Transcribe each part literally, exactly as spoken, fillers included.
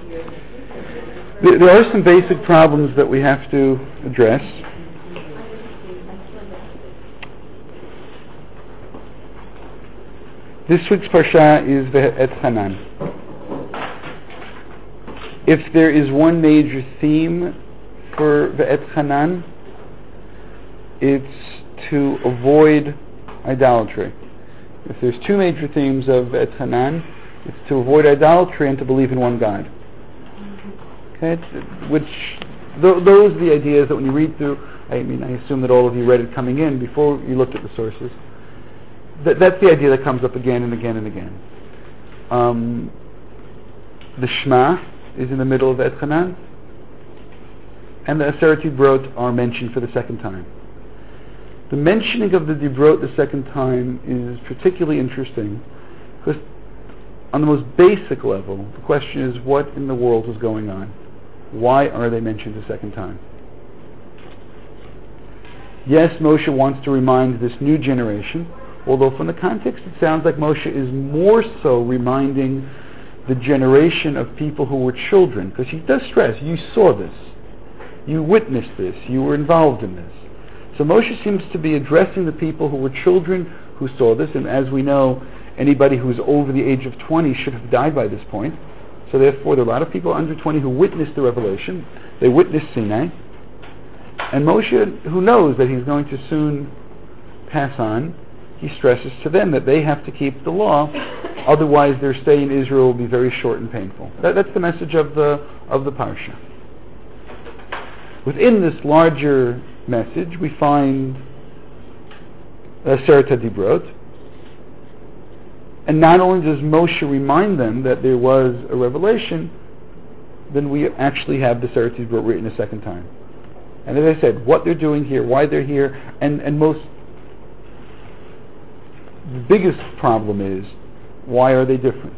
There, there are some basic problems that we have to address. This week's parsha is V'etchanan. If there is one major theme for V'etchanan, it's to avoid idolatry. If there's two major themes of V'etchanan, it's to avoid idolatry and to believe in one God. Okay, which th- those are the ideas that when you read through. I mean, I assume that all of you read it coming in before you looked at the sources. Th- that's the idea that comes up again and again and again. Um, the Shema is in the middle of V'etchanan, and the Aseret Dibrot are mentioned for the second time. The mentioning of the Dibrot the second time is particularly interesting because on the most basic level, the question is what in the world is going on? Why are they mentioned a second time? Yes, Moshe wants to remind this new generation, although from the context it sounds like Moshe is more so reminding the generation of people who were children, because he does stress, you saw this, you witnessed this, you were involved in this. So Moshe seems to be addressing the people who were children who saw this, and as we know, anybody who's over the age of twenty should have died by this point. So therefore, there are a lot of people under twenty who witnessed the revelation. They witnessed Sinai. And Moshe, who knows that he's going to soon pass on, he stresses to them that they have to keep the law, otherwise their stay in Israel will be very short and painful. That, that's the message of the of the parsha. Within this larger message, we find Aseret Dibrot. And not only does Moshe remind them that there was a revelation, then we actually have the Aseret Dibrot written a second time. And as I said, what they're doing here, why they're here, and, and most, the biggest problem is, why are they different?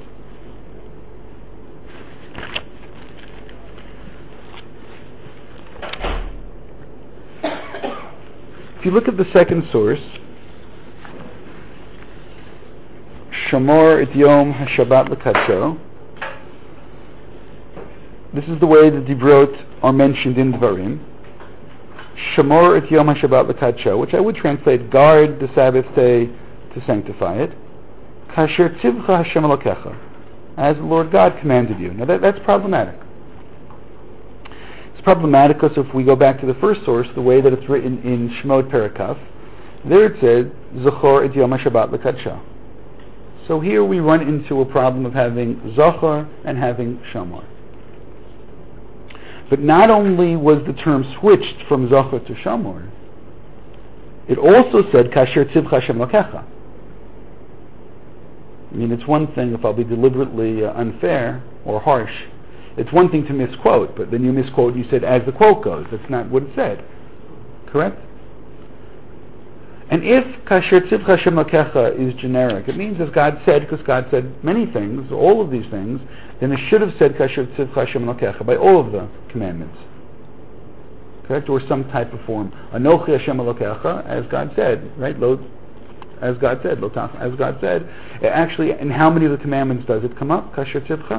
If you look at the second source, Shamor et Yom HaShabbat L'Kadsho, this is the way the Dibrot are mentioned in Dvarim. Shamor et Yom HaShabbat L'Kadsho, which I would translate, guard the Sabbath day to sanctify it. Kasher tzivcha Hashem Elokecha, as the Lord God commanded you. Now that, that's problematic. It's problematic because if we go back to the first source, the way that it's written in Shemot Perakaf, there it said, Zachor et Yom HaShabbat L'Kadsho. So here we run into a problem of having Zachor and having Shamor. But not only was the term switched from Zachor to Shamor, it also said Kasher tzivcha Hashem Elokecha. I mean, it's one thing if I'll be deliberately uh, unfair or harsh. It's one thing to misquote, but then you misquote, you said, as the quote goes. That's not what it said. Correct? And if Kasher tzivcha Hashem Elokecha is generic, it means as God said, because God said many things, all of these things, then it should have said Kasher tzivcha Hashem Elokecha by all of the commandments. Correct? Or some type of form. Anochi Hashem Elokecha, as God said, right? Lo, as God said, Lo tach, as God said. Actually, in how many of the commandments does it come up? Kasher tzivcha?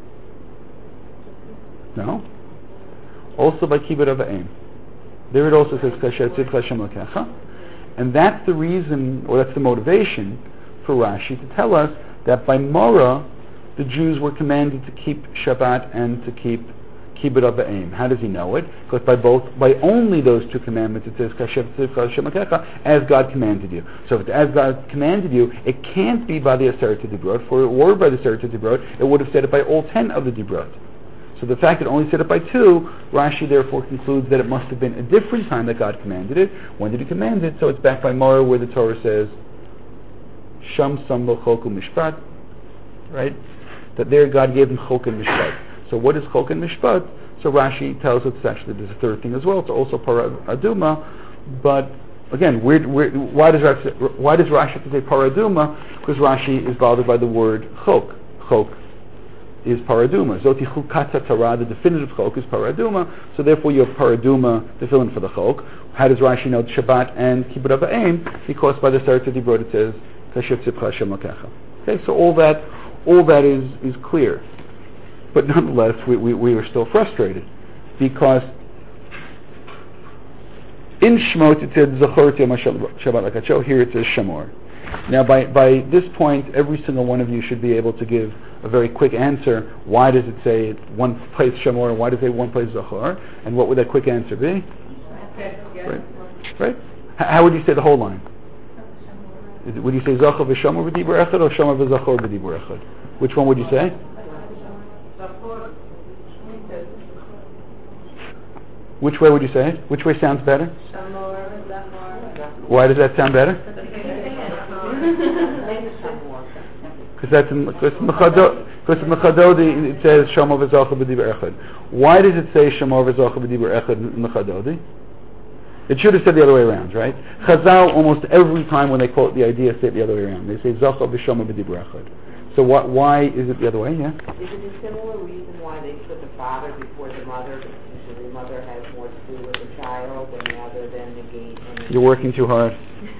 No. Also by Kibbud Av V'Eim. There it also says Kasher tzivcha Hashem Elokecha. And that's the reason, or that's the motivation for Rashi to tell us that by Morah, the Jews were commanded to keep Shabbat and to keep Kibbud Av V'Eim. How does he know it? Because by both, by only those two commandments, it says Kasher tzivcha Hashem Elokecha, as God commanded you. So if it's as God commanded you, it can't be by the Aseret Dibrot. For if it were by the Aseret Dibrot, it would have said it by all ten of the Dibrot. So the fact that it only said it by two, Rashi therefore concludes that it must have been a different time that God commanded it. When did he command it? So it's back by Morah where the Torah says, Sham Sambo Chok Mishpat, right? That there God gave him Chok and Mishpat. So what is Chok and Mishpat? So Rashi tells us actually there's a third thing as well. It's also Parah Aduma, but again, where, where, why does Rashi, why does Rashi have to say Parah Aduma? Because Rashi is bothered by the word Chok. Chok is paraduma. Zoti chukata Torah, the definitive chok is paraduma. So therefore you have paraduma to fill in for the chok. How does Rashi know Shabbat and Kibbud Av V'Eim? Because by the Aseret Dibrot it says Kasher tzivcha Hashem Elokecha. Okay, so all that, all that is is clear. but nonetheless, we, we, we were still frustrated because in Shemot it said Zachor Yom Shabbat Lakacho. Here it says Shamor. Now, by, by this point, every single one of you should be able to give a very quick answer. Why does it say one place Shamor and why does it say one place Zachor? And what would that quick answer be? Right? Right? H- how would you say the whole line? Is it, would you say Zachor v'Shamor v'Dibur Echad or Shamor v'Zachor v'Dibur Echad? Which one would you say? Which way would you say it? Which way sounds better? Why does that sound better? Because that's in because Mechadodi it says Shamor v'Zachor v'Dibur Echad. Why does it say Shamor v'Zachor v'Dibur Echad in Mechadodi? It should have said the other way around, right? Chazal almost every time when they quote the idea say it the other way around. They say Zachor v'Shamor v'Dibur Echad. So what? Why is it the other way? Yeah. Is it a similar reason why they put the father before the mother? Because usually the mother has more to do with the child, and rather than negate. Any You're working too hard.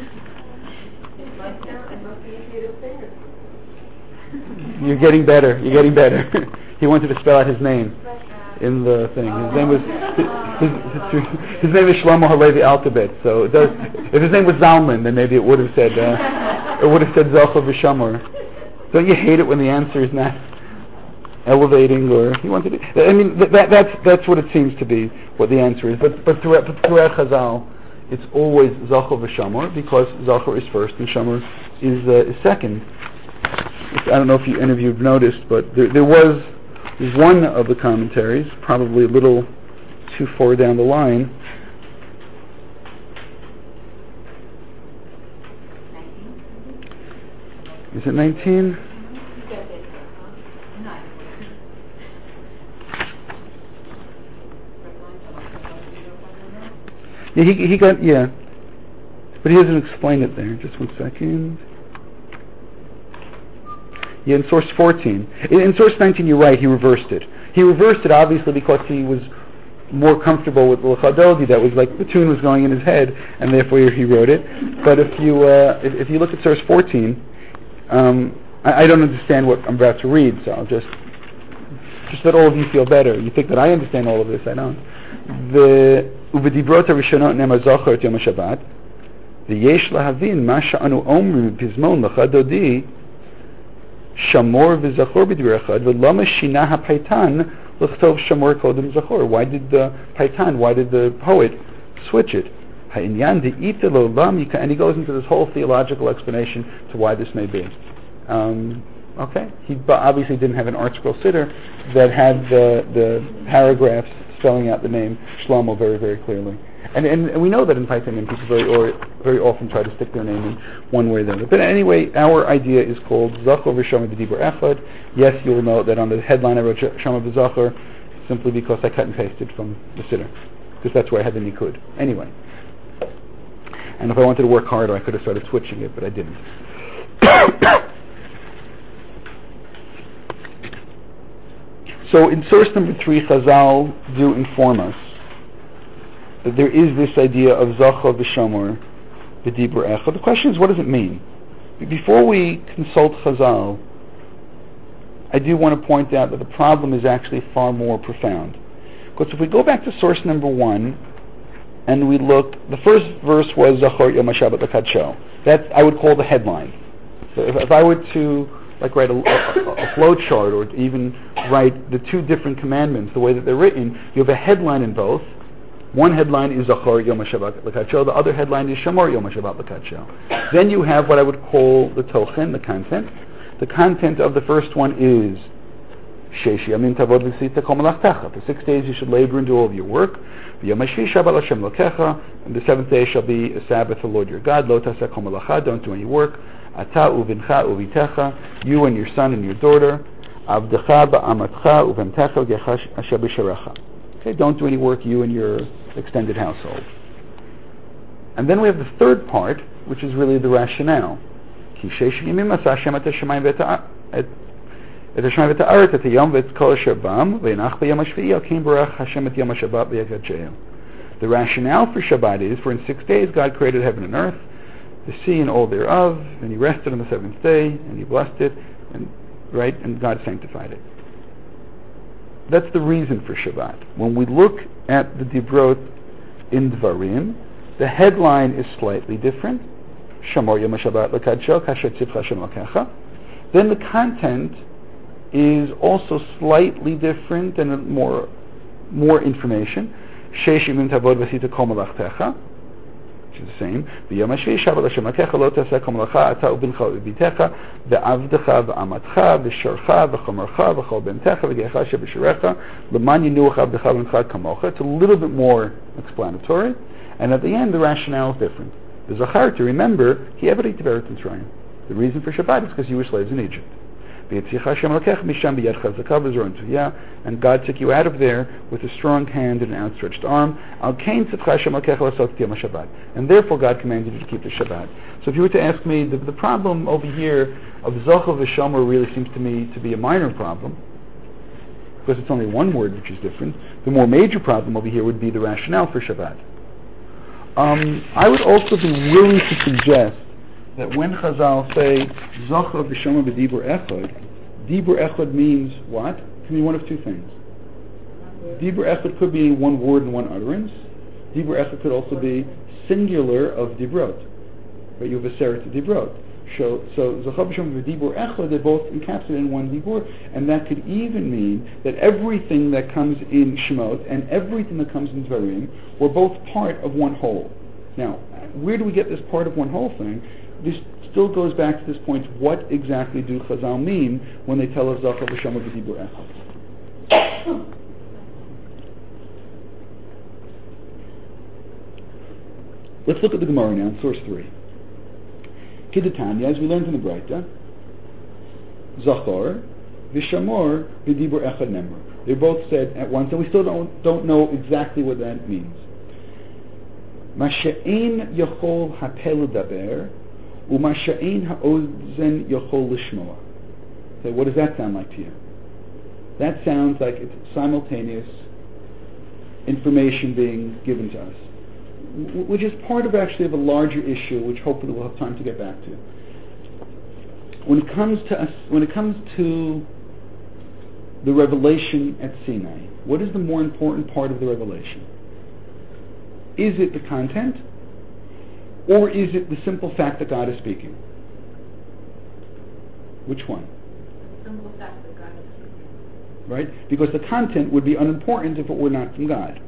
You're getting better. You're getting better. He wanted to spell out his name in the thing. His name was his, his, his name is Shlomo Halevi Altabet. So it does. If his name was Zalman, then maybe it would have said uh, it would have said Zachor v'Shamor. Don't you hate it when the answer is not elevating or he wanted to? I mean that, that that's that's what it seems to be what the answer is. But but throughout, but throughout Chazal, it's always Zachor v'Shamor because Zachor is first and Shamor is uh, is second. I don't know if you, any of you have noticed, but there, there was one of the commentaries, probably a little too far down the line. Is it nineteen? Yeah, he, he got, yeah. But he doesn't explain it there. Just one second. Yeah, in source fourteen. In, in source nineteen, you're right, he reversed it. He reversed it obviously because he was more comfortable with L'chadodi. That was like the tune was going in his head, and therefore he wrote it. But if you uh, if, if you look at source fourteen, um, I, I don't understand what I'm about to read, so I'll just just let all of you feel better. You think that I understand all of this? I don't. The Uvedibrot Rishonot Nema Zachor et Yom HaShabbat. The Yesh Lahavin Ma Sha'anu Omrim Pizmon L'chadodi Shamor v'Zachor b'Dibur Echad v'Lama Shina HaPaitan L'chtov Shamor Kodem Zachor. Why did the Paitan? Why did the poet switch it? Ha'inyan de'ita lo lam yika, and he goes into this whole theological explanation to why this may be. Um, okay, he obviously didn't have an art scroll sitter that had the the paragraphs spelling out the name Shlomo very very clearly. And, and and we know that in Paitanim people very or very often try to stick their name in one way or the other. But anyway, our idea is called Zachor v'Shamor b'Dibur Echad. Yes, you'll note that on the headline I wrote Shamor v'Zachor simply because I cut and pasted from the sitter, because that's where I had the nikud. Anyway, and if I wanted to work harder, I could have started switching it, but I didn't. So in source number three, Chazal do inform us that there is this idea of Zachor v'Shamor b'Dibur Echad. The question is, what does it mean? Before we consult Chazal, I do want to point out that the problem is actually far more profound. Because if we go back to source number one, and we look, the first verse was Zachor Yom HaShabbat L'Kadsho. That I would call the headline. So if, if I were to like write a, a, a flow chart, or even write the two different commandments, the way that they're written, you have a headline in both. One headline is Zachor Yom HaShabbat L'Kadsho. The other headline is Shamor Yom HaShabbat L'Kadsho. Then you have what I would call the tochen, the content. The content of the first one is Sheish Yamim Tavod V'Sita Kol Melachtecha. For six days you should labor and do all of your work. V'Yom HaShish Shabbat Hashem Lokecha. And the seventh day shall be a Sabbath to the Lord your God. Lo Taseh Kol Melacha. Don't do any work. Ata uvincha uvitecha. You and your son and your daughter. Avdecha ba'amatcha uvemtecha v'gecha asher b'sharecha. Okay, don't do any work, you and your extended household. And then we have the third part, which is really the rationale. Ki sheish yamim asa Hashem et hashamayim et hashamayim v'ta'aret et hayom v'et kol asher bam v'yenach b'yom hashvi'i al kim barach Hashem et yom hashabbat v'yakadshehu. The rationale for Shabbat is, for in six days God created heaven and earth, the sea and all thereof, and He rested on the seventh day, and He blessed it, and right, and God sanctified it. that's the reason for Shabbat. When we look at the Dibrot in Dvarim, the headline is slightly different. Shamor Yom HaShabbat L'Kadsho Kasher Tzivcha Hashem Elokecha. Then the content is also slightly different and more more information. Sheish Yomim Tavod V'Asita Kol Malachtecha, which is the same. V'Yom HaShvi'i Shabbat L'Hashem Elokecha Lo Taseh Kol Malacha Ata U'Bincha U'Bitecha V'Avdecha V'Amatcha V'Shorcha V'Chomercha V'Chol Bentecha V'Gecha Sheb'Shirecha L'man Yinuach Avdecha V'Ncha Kamocha. It's a little bit more explanatory, and at the end the rationale is different. The Zachar, to remember, he ever ate Tiberit Mitzrayim. The reason for Shabbat is because you were slaves in Egypt. And God took you out of there with a strong hand and an outstretched arm. And therefore God commanded you to keep the Shabbat. So if you were to ask me, the, the problem over here of Zochar v'Shomer really seems to me to be a minor problem, because it's only one word which is different. The more major problem over here would be the rationale for Shabbat. Um, I would also be willing to suggest that when Chazal say Zochar v'Shomer b'dibur echad, dibur echad means what? It can be one of two things. Dibur echad could be one word and one utterance. Dibur echad could also be singular of dibrot, but you have a seret dibrot. So, so Zochar v'Shomer b'dibur echad, they're both encapsulated in one dibur, and that could even mean that everything that comes in Shemot and everything that comes in Dvarim were both part of one whole. Now, where do we get this part of one whole thing? This still goes back to this point, what exactly do Chazal mean when they tell us Zochar v'Shomer b'dibur echad? Let's look at the Gemara now, in source three. Kidatanya, as we learned in the Braita, Zochar v'Shamor b'dibur echad nemar. They both said at once, and we still don't, don't know exactly what that means. Masha'in yachol hapel daber, u'masha'in ha'ozen yachol lishmoa. So what does that sound like to you? That sounds like it's simultaneous information being given to us, which is part of actually of a larger issue, which hopefully we'll have time to get back to. When it comes to us, when it comes to the revelation at Sinai, what is the more important part of the revelation? Is it the content, or is it the simple fact that God is speaking? Which one? The simple fact that God is speaking. Right? Because the content would be unimportant if it were not from God.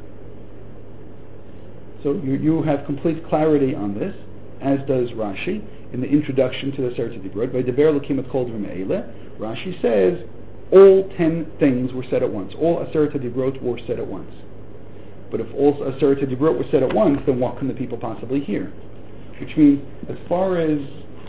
So you, you have complete clarity on this, as does Rashi in the introduction to the Aseret Dibrot. By Deber Elokim et Kol Dvarim Ha'eleh, Rashi says all ten things were said at once. All Aseret Dibrot were said at once. But if all Aseret Dibrot were said at once, then what can the people possibly hear? Which means, as far as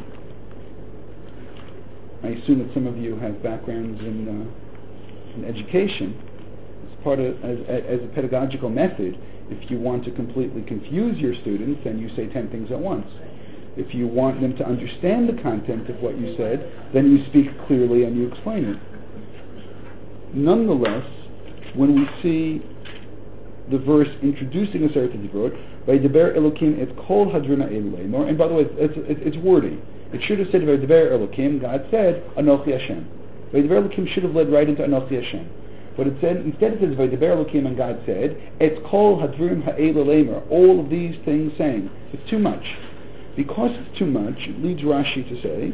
I assume that some of you have backgrounds in, uh, in education, as part of as, as a pedagogical method, if you want to completely confuse your students, then you say ten things at once. If you want them to understand the content of what you said, then you speak clearly and you explain it. Nonetheless, when we see the verse introducing Aseret Dibrot, by Deber Elokim et Kol Hadrina Eloimor, and by the way, it's, it's, it's wordy. It should have said by Deber Elokim, God said, Anochi Hashem. By Deber Elokim should have led right into Anochi Hashem. But it said, instead it says, by Deber Elokim, and God said, et Kol Hadrim Ha'eloimor, all of these things saying. It's too much. Because it's too much, it leads Rashi to say,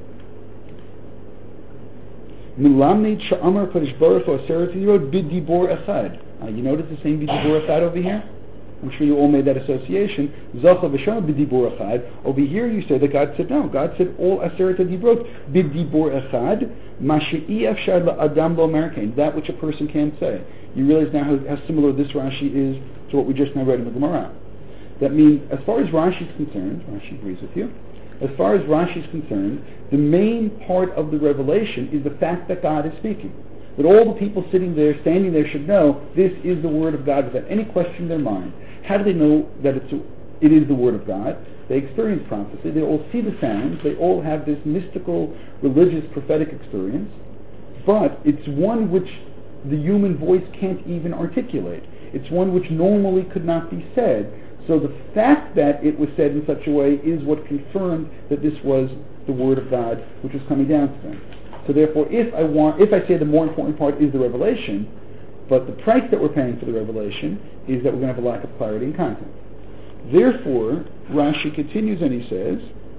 Milamnid Sha'amar Kadosh Baruch Hu Aseret Dibrot b'dibur echad. Uh, you notice the same b'dibur echad over here? I'm sure you all made that association. Zochar v'Shomer b'dibur echad. Over here you say that God said no. God said all Aseret Dibrot b'dibur echad. Ma she'i afshar la'adam lo merkein. That which a person can't say. You realize now how, how similar this Rashi is to what we just now read in the Gemara. That means, as far as Rashi is concerned, Rashi agrees with you, as far as Rashi is concerned, the main part of the revelation is the fact that God is speaking. That all the people sitting there, standing there, should know this is the Word of God without any question in their mind. How do they know that it's a, it is the Word of God? They experience prophecy. They all see the sounds. They all have this mystical, religious, prophetic experience. But it's one which the human voice can't even articulate. It's one which normally could not be said. So the fact that it was said in such a way is what confirmed that this was the Word of God which was coming down to them. So therefore, if I want, if I say the more important part is the revelation, But the price that we're paying for the revelation is that we're going to have a lack of clarity and content. Therefore, Rashi continues and he says,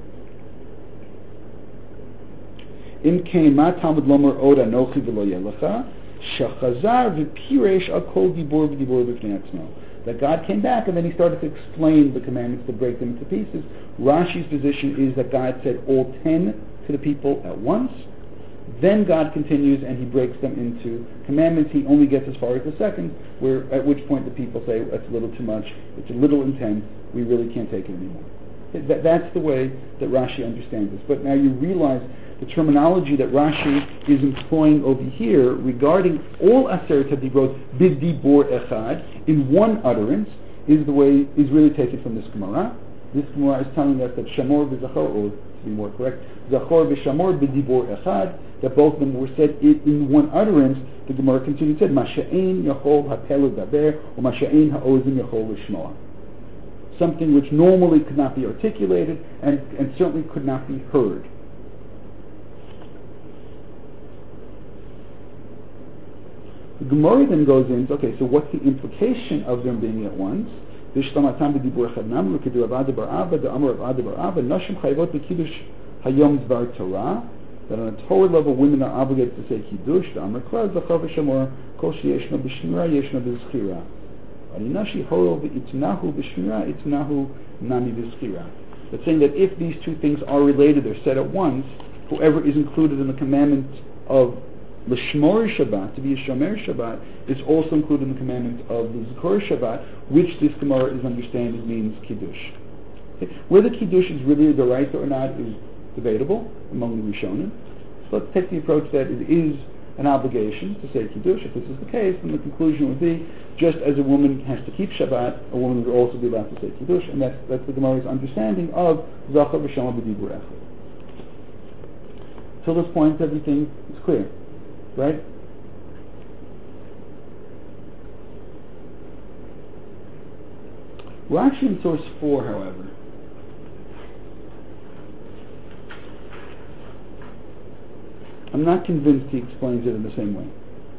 "Im keima Talmud lomer od anochi v'lo yelecha, shechazar v'piresh al kol dibur v'dibur b'fnei atzmo." That God came back and then he started to explain the commandments to break them into pieces. Rashi's position is that God said all ten to the people at once. Then God continues and he breaks them into commandments. He only gets as far as the second, where at which point the people say, that's a little too much, it's a little intense, we really can't take it anymore. That, that's the way that Rashi understands this. But now you realize the terminology that Rashi is employing over here regarding all Aseret HaDibrot b'dibur echad, in one utterance, is the way, is really taken from this Gemara. This Gemara is telling us that Shamor v'Zachor, or to be more correct, Zachor v'Shamor b'dibur echad, that both of them were said in, in one utterance. The Gemara continued, said, Masha'ein yachol ha'pelu daber, or Masha'ein ha'ozim yachol l'shmoa. Something which normally could not be articulated, and, and certainly could not be heard. The Gemara then goes into, okay, so what's the implication of them being at once? V'shlamatam b'dibur echad namru k'du avad bar ava, the amar avad bar ava, nashim chayvot b'kiddush hayom dvar Torah, that on a Torah level, women are obligated to say Kiddush, the Amar Klal, Zachor v'Shamor, Kol she'yeshno b'shmira, yeshno b'zchira. Arinashi horo v'itnahu b'shmira, itnahu nami b'zchira. But saying that if these two things are related, they're said at once, whoever is included in the commandment of l'shmor Shabbat, to be a shomer Shabbat, is also included in the commandment of the Zachor Shabbat, which this Gemara is understanding means Kiddush. Okay. Whether Kiddush is really the right or not is debatable among the Rishonim. So let's take the approach that it is an obligation to say Kiddush. If this is the case, then the conclusion would be, just as a woman has to keep Shabbat, a woman would also be allowed to say Kiddush, and that's, that's the Gemara's understanding of Zachor v'Shamor b'dibur echad. Till this point, everything is clear, right? Rashi in source four, however, I'm not convinced he explains it in the same way.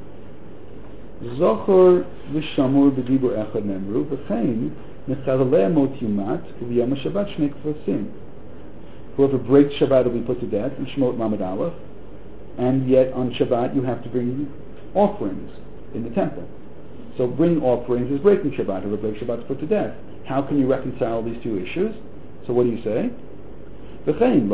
Zochor v'shamor b'dibur echad nemru v'chein nechalelei mot yumat v'yom ha'shabbat shnei kvasim. Whoever breaks Shabbat will be put to death in Shemot Lamed Aleph, and yet on Shabbat you have to bring offerings in the temple. So bring offerings is breaking Shabbat. Whoever breaks Shabbat is put to death. How can you reconcile these two issues? So what do you say? You can't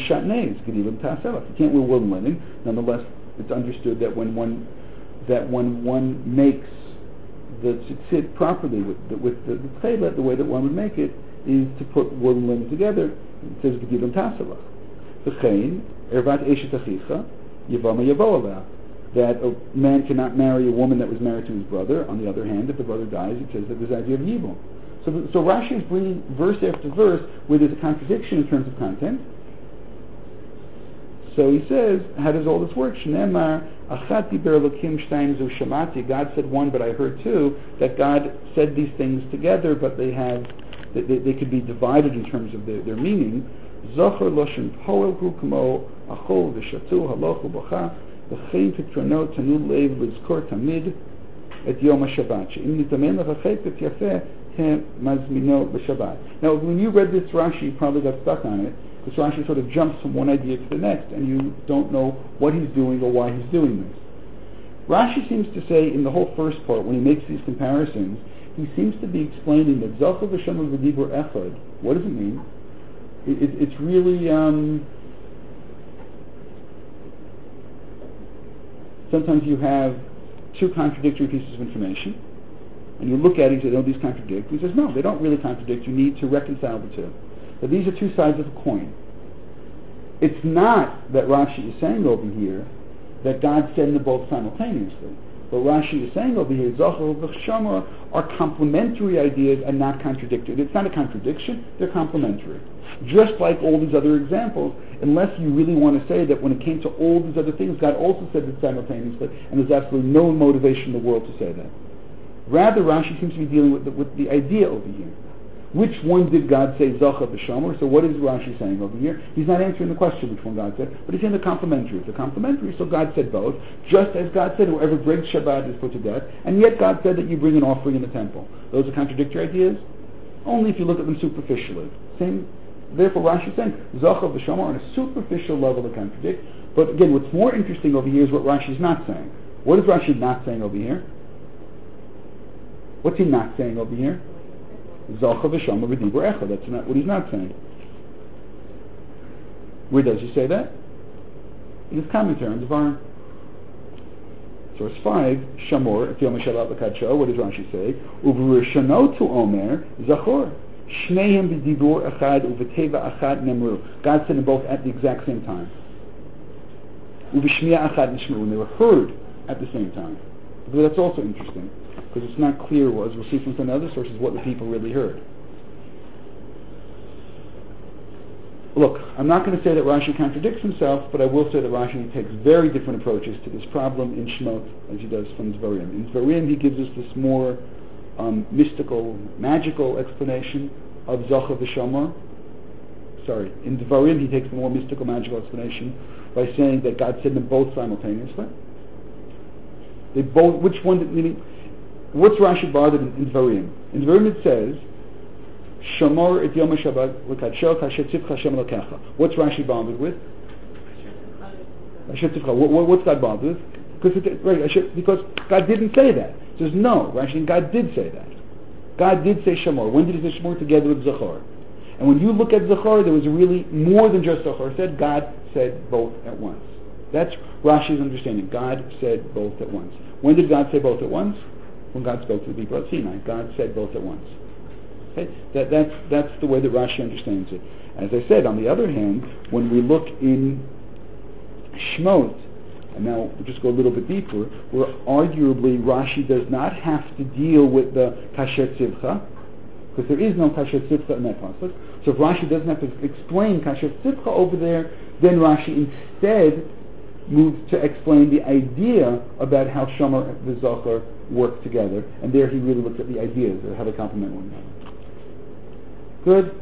wear woolen linen. Nonetheless, it's understood that when one that when one makes the tzitzit properly with the, with the, the tchelet, the way that one would make it is to put woolen linen together. It says gedilim taselach. V'chein ervat eshet achicha yavama yavo. That a man cannot marry a woman that was married to his brother. On the other hand, if the brother dies, it says that there's the idea of yibum. So, so Rashi is bringing verse after verse where there's a contradiction in terms of content. So he says, how does all this work? Shneimar achat diber Elokim shtayim zu shamati. God said one, but I heard two. That God said these things together, but they have they, they, they could be divided in terms of their, their meaning. Zocher loshen poel hu kamo achol v'shatu halochu b'cha v'chein pitronot tanu leiv l'zkor tamid et yom ha'shabbat she'im nitamen l'chachet et yafeh. Now, when you read this Rashi, you probably got stuck on it, because Rashi sort of jumps from one idea to the next, and you don't know what he's doing or why he's doing this. Rashi seems to say, in the whole first part, when he makes these comparisons, he seems to be explaining that Zachor v'Shamor b'dibur echad. What does it mean? It, it, it's really um, sometimes you have two contradictory pieces of information. And you look at it and say, oh, these contradict. He says, no, they don't really contradict. You need to reconcile the two. But these are two sides of a coin. It's not that Rashi is saying over here that God said them both simultaneously. But Rashi is saying over here, Zachor v'Shamor are complementary ideas and not contradictory. It's not a contradiction, they're complementary. Just like all these other examples, unless you really want to say that when it came to all these other things, God also said it simultaneously, and there's absolutely no motivation in the world to say that. Rather, Rashi seems to be dealing with the, with the idea over here. Which one did God say Zocha v'Shomer? So what is Rashi saying over here? He's not answering the question which one God said, but he's saying the complementary. It's a complementary, so God said both. Just as God said whoever breaks Shabbat is put to death, and yet God said that you bring an offering in the temple. Those are contradictory ideas? Only if you look at them superficially. Same. Therefore Rashi is saying Zocha v'Shomer on a superficial level to contradict. But again, what's more interesting over here is what Rashi is not saying. What is Rashi not saying over here? What's he not saying over here? Zocha v'Shomer v'dibur echad. That's not what he's not saying. Where does he say that? In his commentary on Devarim. Source five, Shamor, et Yom HaShabbat l'kadsho. What does Rashi say? U'v'rishano tu omer, Zachor. Shneim b'dibur echad u'v'teva echad nemru. God said them both at the exact same time. U'v'shmiya echad nishmru. And they were heard at the same time. But that's also interesting, because it's not clear, as we'll see from some other sources, what the people really heard. Look, I'm not going to say that Rashi contradicts himself, but I will say that Rashi takes very different approaches to this problem in Shemot as he does from Devarim. In Devarim, he gives us this more um, mystical, magical explanation of Zocha v'Shomer. Sorry, in Devarim, he takes the more mystical, magical explanation by saying that God said them both simultaneously. They both, which one, did, meaning, what's Rashi bothered in, in Devarim? In Devarim it says, Shamor et Yom HaShabbat l'kadsho kasher tzivcha Hashem Elokecha. What's Rashi bothered with? Kasher tzivcha. What, what, what's God bothered with? Because, it, right, Asher, because God didn't say that. It says no, Rashi, God did say that. God did say Shamor. When did he say Shamor? Together with Zachor. And when you look at Zachor, there was really more than just Zachor said. God said both at once. That's Rashi's understanding. God said both at once. When did God say both at once? When God spoke to the people at Sinai. God said both at once. Okay? That, that's, that's the way that Rashi understands it. As I said, on the other hand, when we look in Shemot, and now we'll just go a little bit deeper, where arguably Rashi does not have to deal with the Kasher Tzivcha, because there is no Kasher Tzivcha in that pasuk. So if Rashi doesn't have to explain Kasher Tzivcha over there, then Rashi instead moves to explain the idea about how Shomer and Zachor work together, and there he really looks at the ideas of how they complement one another. Good?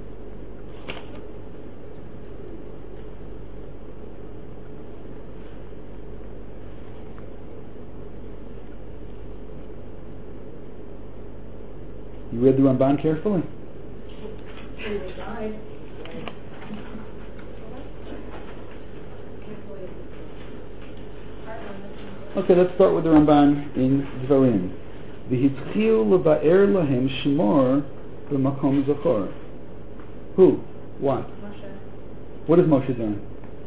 You read the Ramban carefully? Okay, let's start with the Ramban in Dvarim. V'hitchil leva'er lahem shemor b'makom zachor. Who? What? Moshe. What is Moshe doing?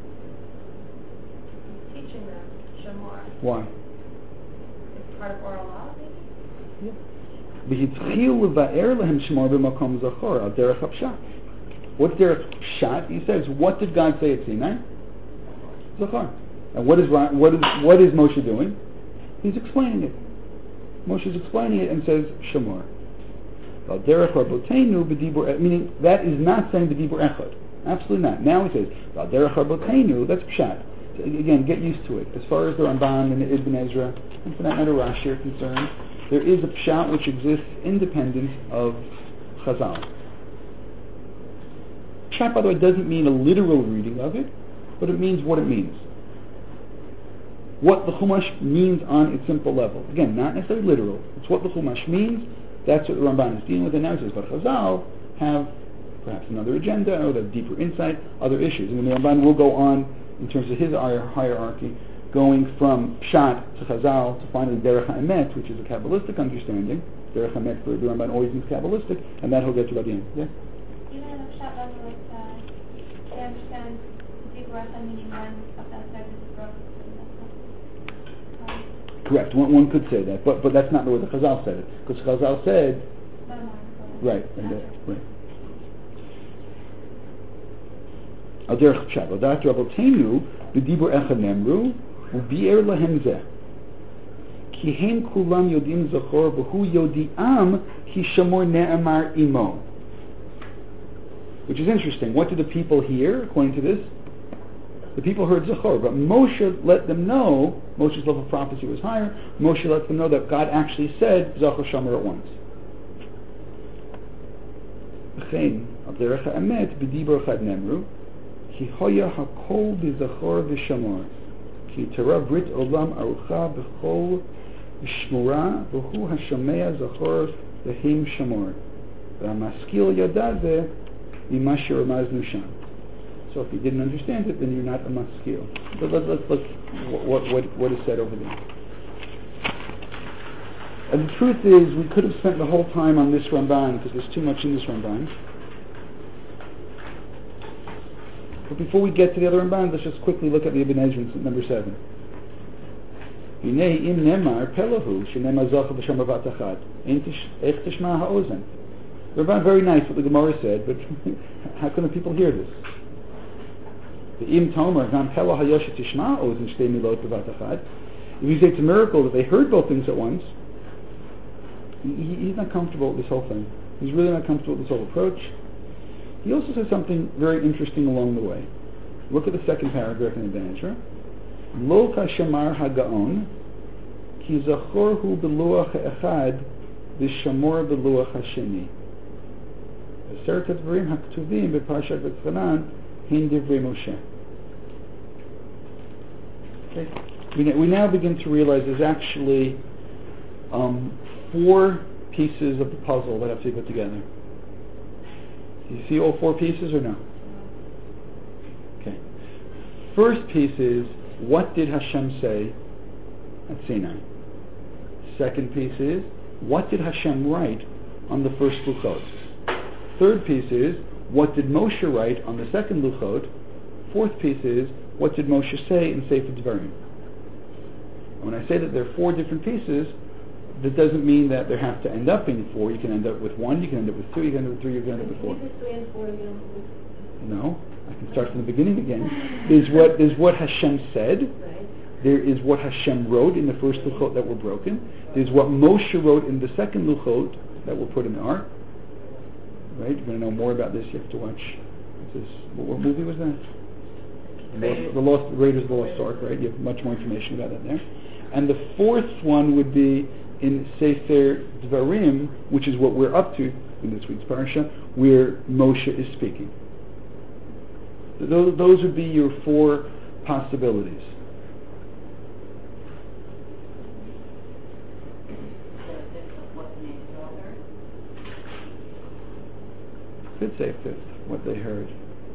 He's teaching them Shemor. Why? It's part of oral law, maybe? V'hitchil leva'er lahem shemor b'makom zachor al derech hapshat. What's derech pshat? He says, what did God say at Sinai? Zachor. And what is what is what is Moshe doing? He's explaining it. Moshe's explaining it and says Shemor. Meaning that is not saying the Dibur Echad. Absolutely not. Now he says that's pshat. So again, get used to it. As far as the Ramban and the Ibn Ezra, and for that matter Rashi are concerned, there is a pshat which exists independent of Chazal. Pshat, by the way, doesn't mean a literal reading of it, but it means what it means. What the Chumash means on its simple level. Again, not necessarily literal. It's what the Chumash means. That's what the Ramban is dealing with. And now it says, but Chazal have perhaps another agenda, or the deeper insight, other issues. And the Ramban will go on, in terms of his hierarchy, going from Pshat to Chazal to finally Derech HaEmet, which is a Kabbalistic understanding. Derech HaEmet for the Ramban always means Kabbalistic, and that he'll get to by the end. Yes? Even in the Pshat level, it's, uh, they understand Dibur Echad meaning one of the outside is broke. Correct. One, one could say that, but but that's not the way the Chazal said it, because Chazal said, right, and that, right. Al derech pshat, v'dat Rabbeinu b'dibur echad nemru u'bi'er lahem zeh ki hem kulam yodim zachor v'hu yodi'am ki shamor ne'amar imo. Which is interesting. What did the people hear, according to this? The people heard Zachor, but Moshe let them know, Moshe's level of prophecy was higher, Moshe let them know that God actually said Zachor Shomer at once. V'chein al derech ha'emet b'dibur chad nemru ki hoya hakol b'zachor v'shamor ki tara brit olam arucha b'chol v'shmura v'hu hashomea zachor v'him shamor v'amaskil yadazeh v'masher ramaznu sham. So if you didn't understand it, then you're not a maskil. But let's let's look what what what is said over there. And the truth is, we could have spent the whole time on this Ramban because there's too much in this Ramban. But before we get to the other Ramban, let's just quickly look at the Ibn Ezra, number seven. Hinei im nemar pelahu shenema zachav v'sham b'vat ein ech tishma ha'ozen. The Ramban very nice what the Gemara said, but how can the people hear this? The im tomer gam pelah hayosh tishma ozen shtei milot b'vat achad. If you say it's a miracle that they heard both things at once, he, he's not comfortable with this whole thing. He's really not comfortable with this whole approach. He also says something very interesting along the way. Look at the second paragraph in Ibn Ezra. Lo kashamar hagaon ki zachorhu beluach ha'echad v'shamor beluach ha'sheni. Aseret ha'dvarim ha'ktuvim b'parshat v'tchanan hin divrei Moshe. Okay. We, we now begin to realize there's actually um, four pieces of the puzzle that have to be put together. Do you see all four pieces or no? Okay. First piece is, what did Hashem say at Sinai? Second piece is, what did Hashem write on the first Luchot? Third piece is, what did Moshe write on the second Luchot? Fourth piece is, what did Moshe say in Sefer Dvarim? And when I say that there are four different pieces, that doesn't mean that there have to end up being four. You can end up with one, you can end up with two, you can end up with three, you can end up with four. No, I can start from the beginning again. There's what, there's what Hashem said. There is what Hashem wrote in the first Luchot that were broken. There's what Moshe wrote in the second Luchot that were put in the Ark. Right? You're going to know more about this. You have to watch. This. What, what movie was that? The Lost, the Lost Raiders of the Lost Ark. Right? You have much more information about that there. And the fourth one would be in Sefer Dvarim, which is what we're up to in this week's parasha, where Moshe is speaking. Those, those would be your four possibilities. Could say fifth, what they heard.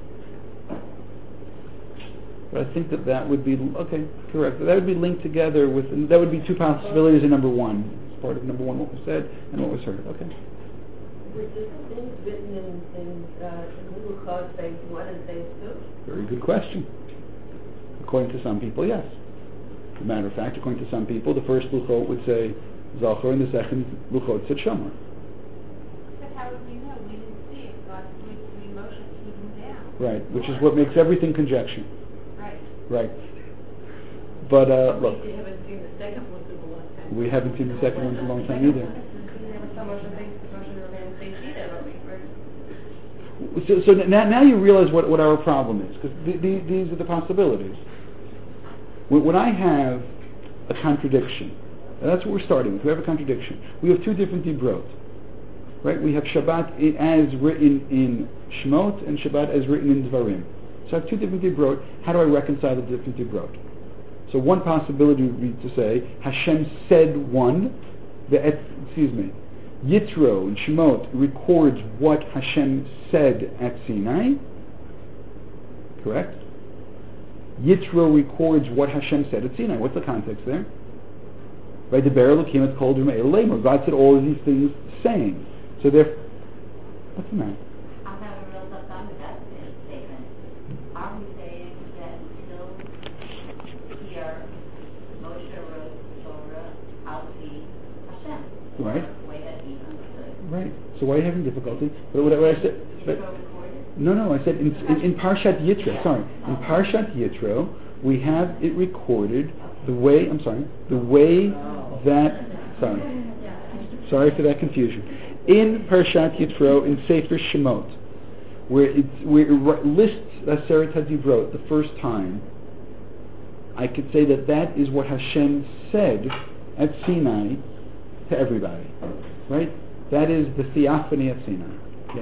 But I think that that would be, okay, correct. That would be linked together with, that would be two possibilities in number one. It's part of number one, what was said and what was heard. Okay. Were different things written in, in, uh, in Luchot phase one and phase two? Very good question. According to some people, yes. As a matter of fact, according to some people, the first Luchot would say Zachor and the second Luchot said Shamar. But how would we know? We didn't see it. God would we motion keep him down. Right, which is what makes everything conjecture. Right. Right. But, uh, We look, haven't seen the second one in a long time. we haven't seen the second one in a long time either. So, so now, now you realize what, what our problem is, because the, the, these are the possibilities. When, when I have a contradiction, and that's what we're starting with, we have a contradiction. We have two different Dibrot, right? We have Shabbat as written in Shemot and Shabbat as written in Dvarim. So I have two different Dibrot. How do I reconcile the different Dibrot? So one possibility would be to say, Hashem said one, the, excuse me, Yitro in Shemot records what Hashem said at Sinai. Correct? Yitro records what Hashem said at Sinai. What's the context there? Right? The Be'er Elokim it's called Elamer. God said all of these things saying. So therefore, what's the matter? I'm having a real tough time with that statement. Are we saying that until here, Moshe wrote the Torah out the Hashem? Right. The way that he understood. Right. So why are you having difficulty? But what, what I said, but, no, no, I said in, in, in Parshat Yitro, sorry, in Parshat Yitro, we have it recorded the way, I'm sorry, the way that, sorry, sorry for that confusion. In Parshat Yitro, in Sefer Shemot, where it, where it lists Aseret HaDivrot the first time, I could say that that is what Hashem said at Sinai to everybody, right? That is the theophany at Sinai. Yes.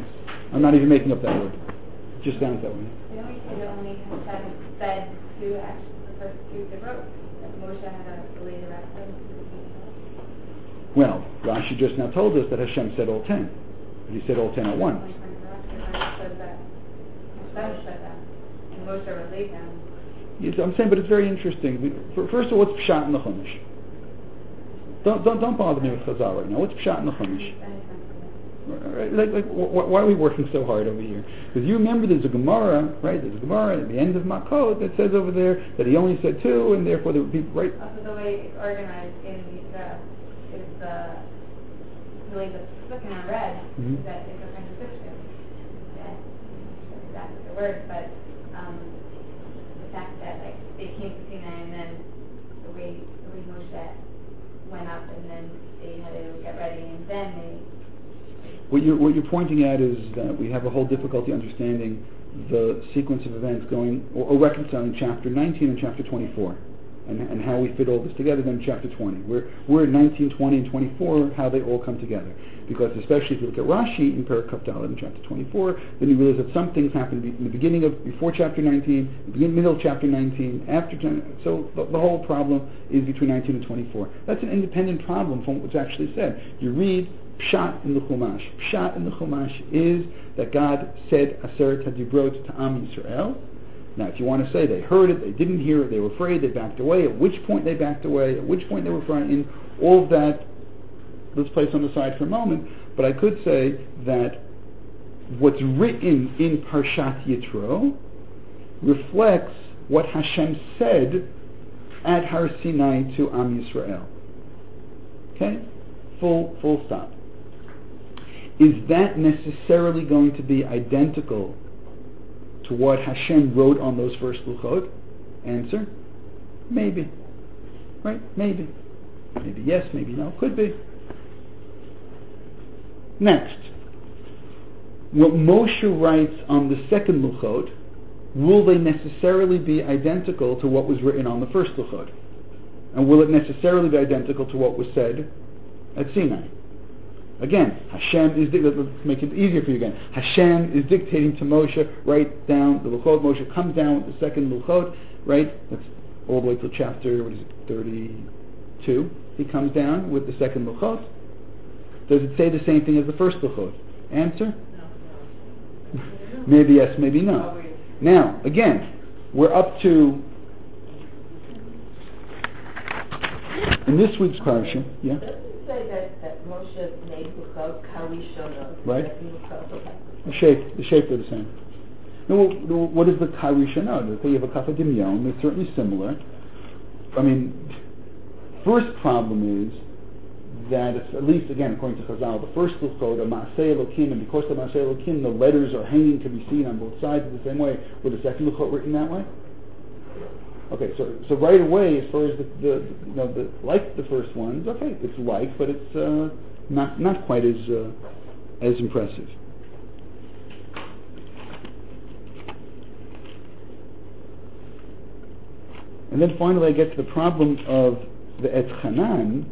I'm not even making up that word. It just sounds that way. They only say that only Hashem said to actually the first two Debrot, that Moshe had to relay the rest of them to the people. Well, Rashi just now told us that Hashem said all ten. He said all ten at once. Only when Rashi said that Hashem said that, and Moshe relayed them. Yes, I'm saying, but it's very interesting. We, for, first of all, what's Pshat in the Chumash? Don't, don't, don't bother me with Chazal right now. What's Pshat in the Chumash? Right, like, like, wh- why are we working so hard over here? Because you remember there's a Gemara, right? There's a Gemara at the end of Makot that says over there that he only said two, and therefore there would be, right? Also, the way it's organized in Yisrael is uh, the way the second I read Mhm. is that it's a contradiction. That that's the word, but um, the fact that like they came to Sinai and then the way the way Moshe went up and then they had to get ready and then they. What you're, what you're pointing at is that we have a whole difficulty understanding the sequence of events going, or, or reconciling chapter nineteen and chapter twenty-four, and, and how we fit all this together then in chapter twenty. We're, we're in nineteen, twenty, and twenty-four, how they all come together. Because especially if you look at Rashi in Perek Kaf Daled in chapter twenty-four, then you realize that some things happen in the beginning of, before chapter nineteen, the beginning, middle of chapter nineteen, after, so the, the whole problem is between nineteen and twenty-four. That's an independent problem from what's actually said. You read Pshat in the Chumash. Pshat in the Chumash is that God said Aseret HaDibrot to Am Yisrael. Now, if you want to say they heard it, they didn't hear it, they were afraid, they backed away, at which point they backed away, at which point they were frightened, all of that, let's place on the side for a moment. But I could say that what's written in Parshat Yitro reflects what Hashem said at Har Sinai to Am Yisrael. Okay? Full, full stop. Is that necessarily going to be identical to what Hashem wrote on those first luchot? Answer, maybe. Right? Maybe. Maybe yes, maybe no. Could be. Next. What Moshe writes on the second luchot, will they necessarily be identical to what was written on the first luchot? And will it necessarily be identical to what was said at Sinai? Again, Hashem is, let's make it easier for you again. Hashem is dictating to Moshe, write down the Luchot. Moshe comes down with the second Luchot, right? That's all the way till chapter, what is it, thirty-two. He comes down with the second Luchot. Does it say the same thing as the first Luchot? Answer? No. Maybe yes, maybe no. Now, again, we're up to, in this week's parsha, yeah? Say that, that Moshe made Luchot Karishonot. Right. Okay. The shape, the shape are the same. Now, what is the Karishonot? You have a Kaf Dimyon. They're certainly similar. I mean, first problem is that it's, at least again according to Chazal, the first Luchot are Maaseh Elokim, and because of Maaseh Elokim, the letters are hanging to be seen on both sides the same way. With the second Luchot written that way? Okay, so so right away, as far as the, the you know the like the first ones, okay, it's like, but it's uh, not not quite as uh, as impressive. And then finally, I get to the problem of the Etz Hanan.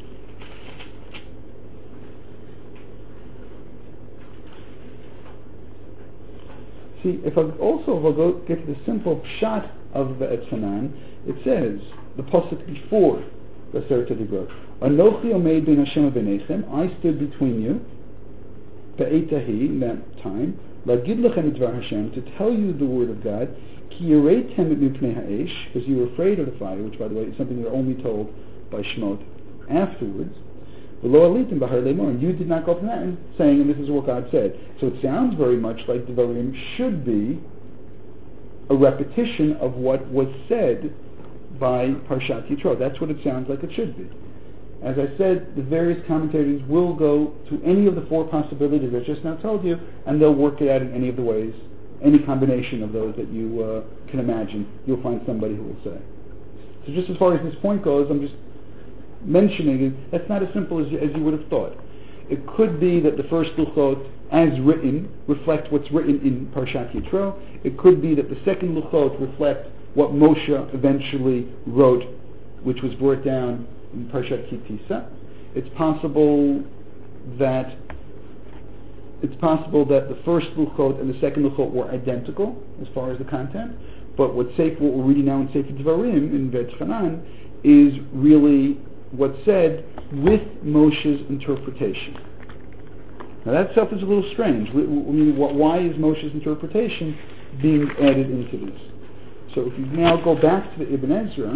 See, if I also if I go get to the simple pshat of the Etz Hanan, it says the pasuk before the Aseret HaDibrot, Anochi omeid ben Hashem u'benechem, I stood between you, be'etahi, in that time, la'gid lechem edvar Hashem, to tell you the word of God, ki yireitem mipnei ha'esh, because you were afraid of the fire, which by the way is something we are only told by Shemot afterwards. V'lo alitim b'har leimor, and you did not go up to that, and saying, and this is what God said. So it sounds very much like Devarim should be a repetition of what was said by Parshat Yitro. That's what it sounds like it should be. As I said, the various commentators will go to any of the four possibilities I just now told you, and they'll work it out in any of the ways, any combination of those that you uh, can imagine. You'll find somebody who will say. So just as far as this point goes, I'm just mentioning it. That's not as simple as you, as you would have thought. It could be that the first Luchot, as written, reflect what's written in Parshat Yitro. It could be that the second Luchot reflect what Moshe eventually wrote, which was brought down in Parshat Ki Tisa. It's possible that it's possible that the first Luchot and the second Luchot were identical as far as the content, but what Sefer, what we're reading now in Sefer Devarim, in V'etchanan, is really what's said with Moshe's interpretation. Now that stuff is a little strange. I mean, why is Moshe's interpretation being added into this? So if you now go back to the Ibn Ezra,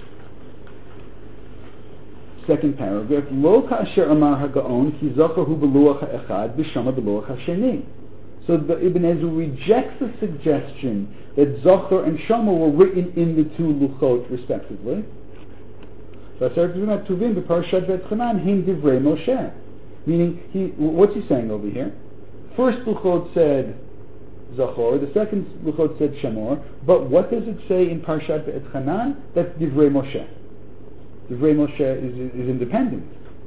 second paragraph, Lo ka'asher amar ha'gaon ki zachahu beluach ha'echad b'shama beluach ha'sheni. So the Ibn Ezra rejects the suggestion that Zachar and Shama were written in the two Luchot respectively. Meaning, he, what's he saying over here? First Luchot said Zachor, the second Luchot said Shamor, but what does it say in Parshat Ve'etchanan? That's Divrei Moshe. Divrei Moshe is, is independent.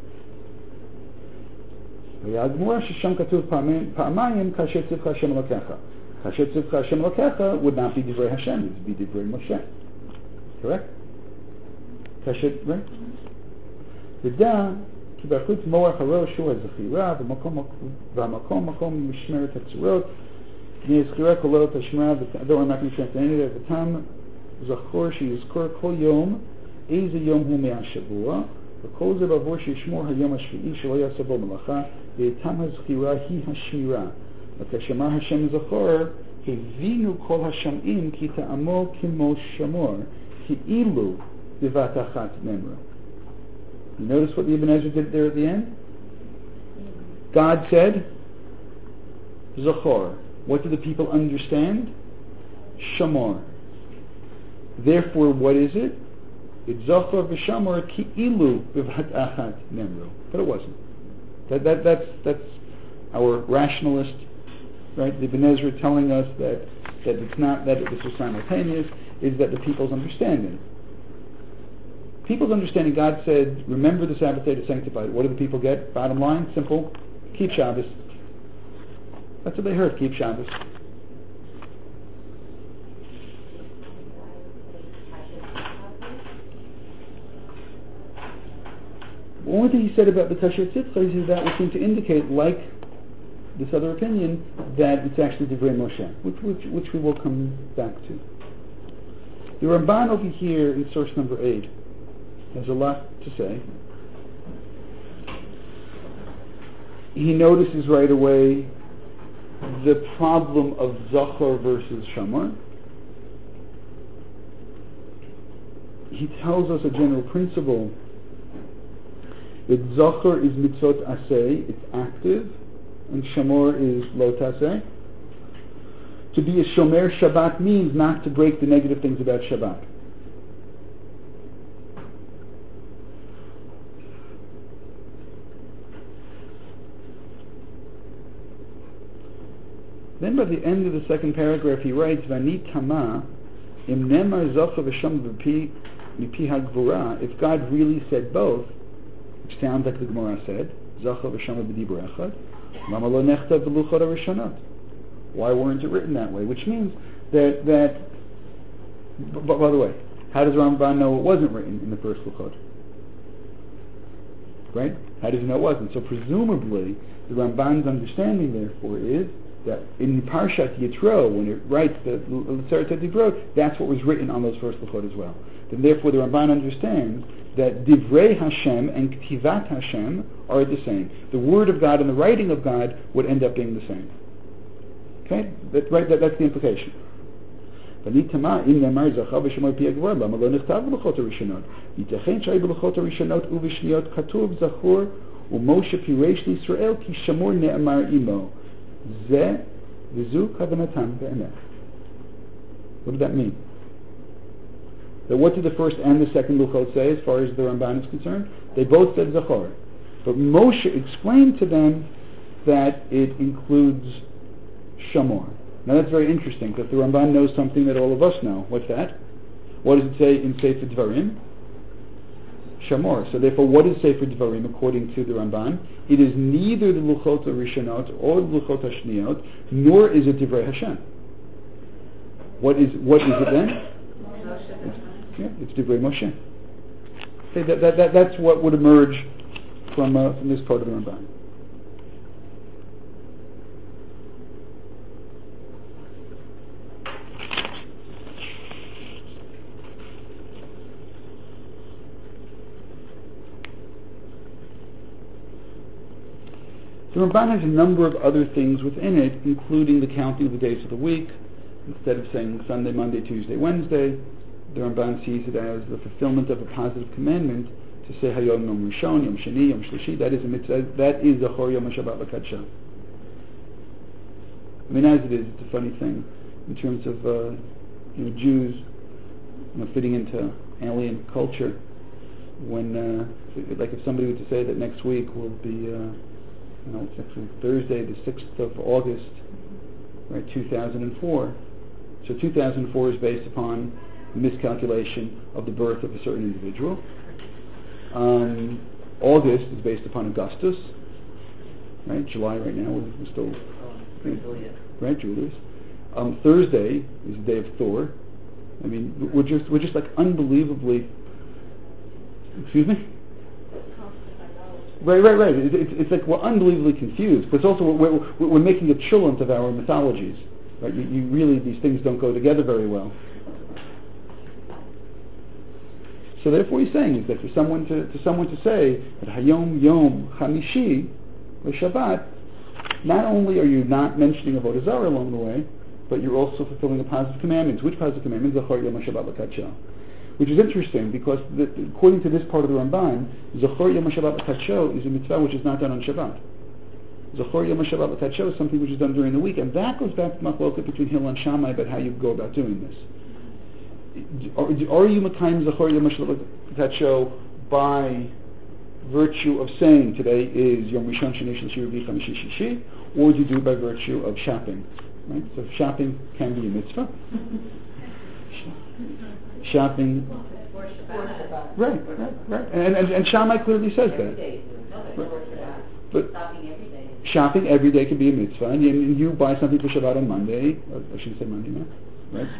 Kasher Tzivcha Hashem Elokecha would not be Divrei Hashem, it would be Divrei Moshe. Correct? Kasher, right? V'da, כי באחרית מוח הראש הוא הזכירה, והמקום מקום משמרת הצורות, בני הזכירה כוללת השמרה, I'm not going to translate any of it, ותם זכור שיזכור כל יום, איזה יום הוא מהשבוע, וכל זה בעבור שישמור היום השביעי שלא יעשה בו מלאכה, ותם הזכירה היא השמירה. וכשאמר השם זכור, הבינו כל השמעים כי תעמול כמו שמור, כאילו בבת אחת נאמרו. You notice what the Ibn Ezra did there at the end? God said, Zachor. What did the people understand? Shamor. Therefore, what is it? It's Zachor v'Shamor ki'ilu b'vat achat nemru. But it wasn't. That, that, that's, that's our rationalist, right? The Ibn Ezra telling us that, that it's not that this is simultaneous, is that the people's understanding. People's understanding, God said, remember the Sabbath day to sanctify it. What do the people get? Bottom line, simple, keep Shabbos. That's what they heard, keep Shabbos. The only thing he said about the Kasher Tzivcha is that would seem to indicate, like this other opinion, that it's actually Divrei Moshe, which, which, which we will come back to. The Ramban over here in source number eight has a lot to say. He notices right away the problem of Zachor versus Shamor. He tells us a general principle that Zachor is mitzvot aseh, it's active, and Shamor is lo taseh. To be a Shomer Shabbat means not to break the negative things about Shabbat. Then by the end of the second paragraph he writes, Vani tama im nemar zocha v'sham v'pi mipi hagvura. If God really said both, which sounds like the Gemara said, zocha v'sham b'dibur echad, lama lo nechtav v'luchot harishonot. Why weren't it written that way? Which means that that. But by the way, how does Ramban know it wasn't written in the first luchot? Right? How does he know it wasn't? So presumably the Ramban's understanding therefore is that in Parshat Yitro, when it writes the L'Tzeret Divrot, that's what was written on those first Luchot as well. Then therefore the Ramban understands that Divrei Hashem and Ktivat Hashem are the same. The word of God and the writing of God would end up being the same. Okay? That, right, that, that's the implication. ונתמה אם נאמר זכה ושמור פי הגבוה, למה לא נכתב בלוחות הראשונות? ייתכן שהיו בלוחות הראשונות ובשניות כתוב זכור ומשה פירש לישראל כי שמור נאמר עמו. Ze v'zu kavanatam be'emet. What did that mean? That what did the first and the second Luchot say as far as the Ramban is concerned? They both said Zachor. But Moshe explained to them that it includes Shamor. Now that's very interesting because the Ramban knows something that all of us know. What's that? What does it say in Sefer Dvarim? Shamor. So therefore, what is Sefer Dvarim according to the Ramban? It is neither the Luchot HaRishonot or the Luchot HaShniyot, nor is it Divrei Hashem. What is what is it then? It's, yeah, it's Divrei Moshe. Okay, that, that, that, that's what would emerge from uh, from this part of the Ramban. The Ramban has a number of other things within it, including the counting of the days of the week. Instead of saying Sunday, Monday, Tuesday, Wednesday, the Ramban sees it as the fulfillment of a positive commandment to say Hayom Yom Rishon, Yom Sheni, Yom Shlishi. That is a mitzvah. That is Zachor Yom HaShabbat L'Kadsha. I mean, as it is, it's a funny thing in terms of uh, you know, Jews, you know, fitting into alien culture. When, uh, like, if somebody were to say that next week will be, uh, you know, it's actually Thursday, the sixth of August, right, two thousand four. So two thousand four is based upon a miscalculation of the birth of a certain individual. Um, August is based upon Augustus, right? July right now, we're, we're still, right, right, Julius. Um, Thursday is the day of Thor. I mean, we're just, we're just like unbelievably, excuse me? Right, right, right. It, it, it's like we're unbelievably confused, but it's also we're, we're, we're making a chulent of our mythologies. Right? You, you really, these things don't go together very well. So therefore, he's saying is that for someone to, to someone to say that Hayom Yom Chamishi or Shabbat, not only are you not mentioning Avodah Zarah along the way, but you're also fulfilling a positive commandment. Which positive commandment? Zachor Yom HaShabbat L'Kadsha. Which is interesting because the, according to this part of the Ramban, Zachor Yom HaShabbat L'Kadsha is a mitzvah which is not done on Shabbat. Zachor Yom HaShabbat L'Kadsha is something which is done during the week, and that goes back to Machloket between Hillel and Shammai about how you go about doing this. Are, are you Makayim Zachor Yom HaShabbat L'Kadsha by virtue of saying today is Yom Rishon Sheni Shlishi Revi Chamishi Shishi, or do you do it by virtue of shopping? Right? So shopping can be a mitzvah. Shopping. Right, right, right. And, and, and Shammai clearly says that. Right. But shopping every day can be a mitzvah, and you, and you buy something for Shabbat on Monday. Or I shouldn't say Monday now, right?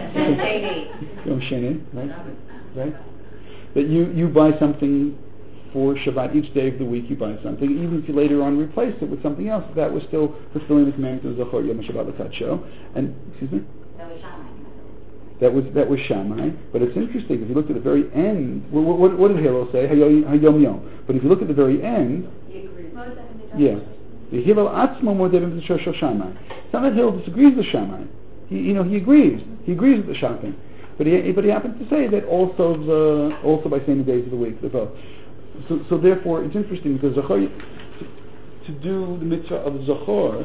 Yom Sheni, right? Right. That you, you buy something for Shabbat each day of the week. You buy something, even if you later on replace it with something else. That was still fulfilling the commandment of Zachor Yom HaShabbat L'Kadsha. And excuse me. That was Shammai. That was that was Shammai, but it's interesting. If you look at the very end, what, what, what did Hillel say? Hayom Hayom Yom. But if you look at the very end, yeah, the Hillel Atzmo Modevim B'Shor Shammai. It's not that Hillel disagrees with Shammai. He, you know, he agrees. He agrees with the shopping, but he but he happens to say that also the also by saying the days of the week, the both. So so therefore, it's interesting because Zachor, to, to do the mitzvah of Zachor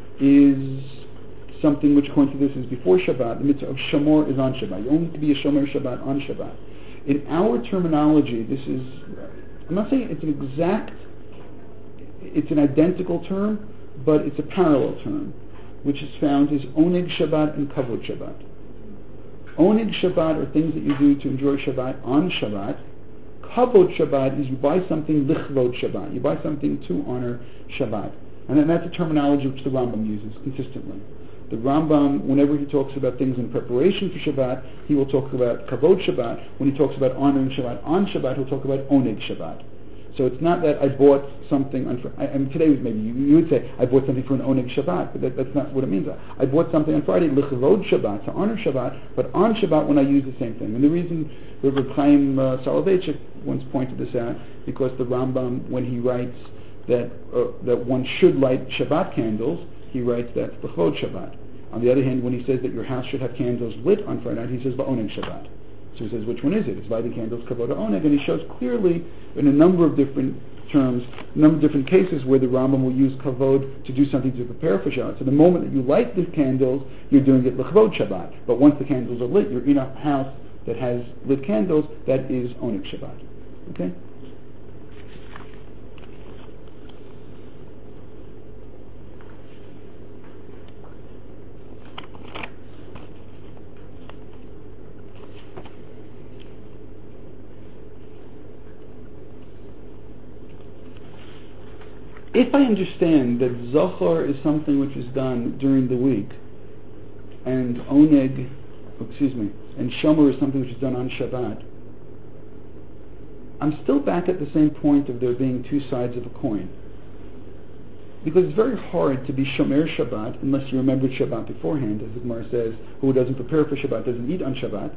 is something which, according to this, is before Shabbat. The mitzvah of Shamor is on Shabbat. You only need to be a Shomer Shabbat on Shabbat. In our terminology, this is, I'm not saying it's an exact, it's an identical term, but it's a parallel term, which is found as Oneg Shabbat and Kavod Shabbat. Oneg Shabbat are things that you do to enjoy Shabbat on Shabbat. Kavod Shabbat is you buy something lichvod Shabbat. You buy something to honor Shabbat. And then that's a terminology which the Rambam uses consistently. The Rambam, whenever he talks about things in preparation for Shabbat, he will talk about Kavod Shabbat. When he talks about honoring Shabbat on Shabbat, he'll talk about Oneg Shabbat. So it's not that I bought something, on, I, I mean, today maybe you, you would say, I bought something for an Oneg Shabbat, but that, that's not what it means. I bought something on Friday, L'chevod Shabbat, to honor Shabbat, but on Shabbat when I use the same thing. And the reason that Reb Chaim uh, Soloveitchik once pointed this out, because the Rambam, when he writes that uh, that one should light Shabbat candles, he writes that's L'chevod Shabbat. On the other hand, when he says that your house should have candles lit on Friday night, he says L'oneg Shabbat. So he says, which one is it? It's lighting candles, Kavod or Oneg, and he shows clearly in a number of different terms, a number of different cases where the Rambam will use Kavod to do something to prepare for Shabbat. So the moment that you light the candles, you're doing it L'chevod Shabbat. But once the candles are lit, you're in a house that has lit candles, that is Oneg Shabbat. Okay? If I understand that Zachor is something which is done during the week, and Oneg, excuse me, and Shomer is something which is done on Shabbat, I'm still back at the same point of there being two sides of a coin. Because it's very hard to be Shomer Shabbat unless you remembered Shabbat beforehand. As the Gemara says, who doesn't prepare for Shabbat doesn't eat on Shabbat.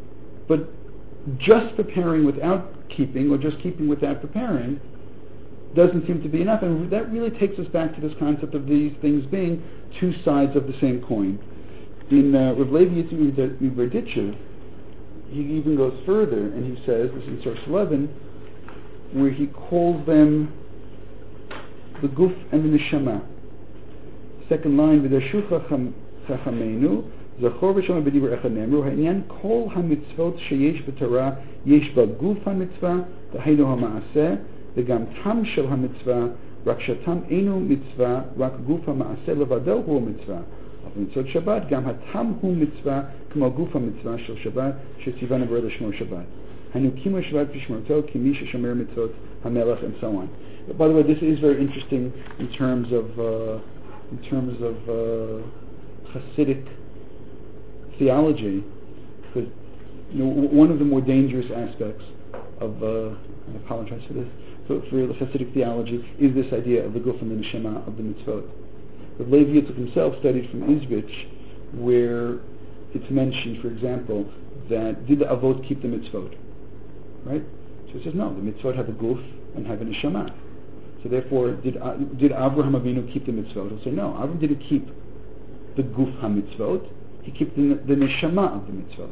But just preparing without keeping, or just keeping without preparing, doesn't seem to be enough, and that really takes us back to this concept of these things being two sides of the same coin. In uh, Rav Levi Yitzchak Miberditchev, he even goes further, and he says, this is in source eleven, where he calls them the guf and the neshama. Second line, v'dashu chachamenu, zachor v'shama b'dibur echad nemru, ha'inyan kol ha'mitzvot sheyesh b'torah yesh ba guf ha'mitzvah, da'hainu ha'ma'aseh, v'gam tam shel ha'mitzvah, rak shatam einu mitzvah, rak guf ha'ma'aseh levado hu mitzvah. Mitzvot Shabbat, gam hatam hu mitzvah, k'mo guf ha'mitzvah shel Shabbat, shetzivana b'rei l'shmor Shabbat. Hainu kimo Shabbat v'shmorto, kimi sheshomer mitzvot ha'melech, and so on. But by the way, this is very interesting in terms of uh, in terms of uh, Hasidic theology, because you know, w- one of the more dangerous aspects of uh, I apologize for this for, for Hasidic theology is this idea of the guf and the neshama of the mitzvot. But Levi Yitzchak himself studied from Izvich, where it's mentioned, for example, that did the avot keep the mitzvot, right? So he says no, the mitzvot have a guf and have a neshama. So therefore, did uh, did Avraham Avinu keep the mitzvot? He'll say no, Avraham didn't keep the guf ha-mitzvot, he kept the, the neshama of the mitzvot.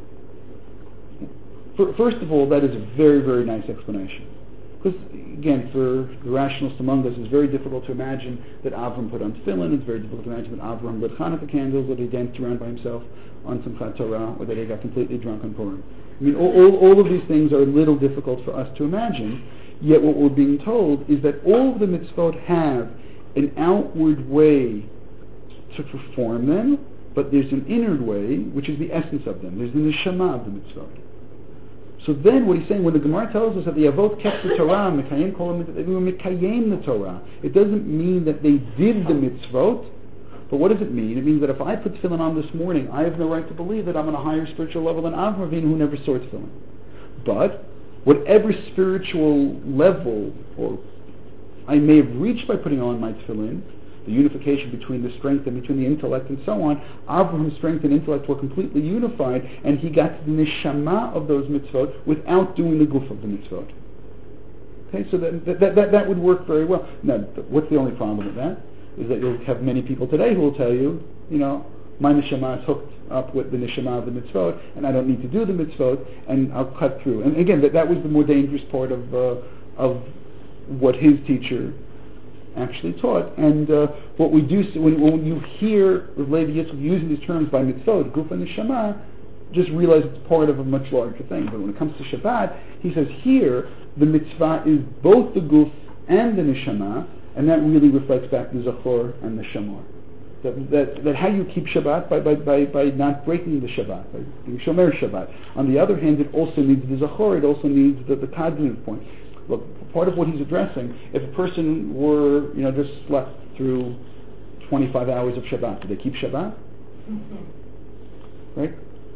For, first of all, that is a very, very nice explanation. Because, again, for the rationalists among us, it's very difficult to imagine that Avram put on tefillin, it's very difficult to imagine that Avram lit Hanukkah candles, or that he danced around by himself on Simchat Torah, or that he got completely drunk on Purim. I mean, all, all, all of these things are a little difficult for us to imagine, yet what we're being told is that all of the mitzvot have an outward way to perform them, but there's an inward way, which is the essence of them. There's the neshama of the mitzvot. So then what he's saying, when the Gemara tells us that the Avot kept the Torah, Mikayim kol they were Mikayim the Torah, it doesn't mean that they did the mitzvot, but what does it mean? It means that if I put tefillin on this morning, I have no right to believe that I'm on a higher spiritual level than Avraham Avinu, who never saw tefillin. But whatever spiritual level or I may have reached by putting on my tefillin, the unification between the strength and between the intellect and so on, Avraham's strength and intellect were completely unified, and he got to the neshama of those mitzvot without doing the guf of the mitzvot. Okay, so that that, that, that would work very well. Now, what's the only problem with that? Is that you'll have many people today who will tell you, you know, my neshama is hooked up with the neshama of the mitzvot, and I don't need to do the mitzvot, and I'll cut through. And again, that, that was the more dangerous part of uh, of what his teacher actually taught. And uh, what we do see, when, when you hear Rav Levi Yitzchak using these terms by mitzvot, guf and neshama, just realize it's part of a much larger thing. But when it comes to Shabbat, he says here the mitzvah is both the guf and the neshama, and that really reflects back the zachor and the shamor. That, that, that how you keep Shabbat by, by, by, by not breaking the Shabbat, by being shomer Shabbat. On the other hand, it also needs the zachor, it also needs the, the cognitive point. Look, part of what he's addressing, if a person were, you know, just slept through twenty-five hours of Shabbat, do they keep Shabbat? Mm-hmm. Right?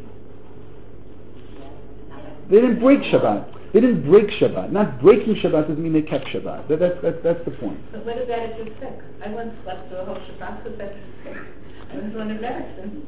They didn't break Shabbat. They didn't break Shabbat. Not breaking Shabbat doesn't mean they kept Shabbat. That, that, that, that's the point. But what about if you're sick? I once slept through a whole Shabbat because I was sick. I was on a medicine.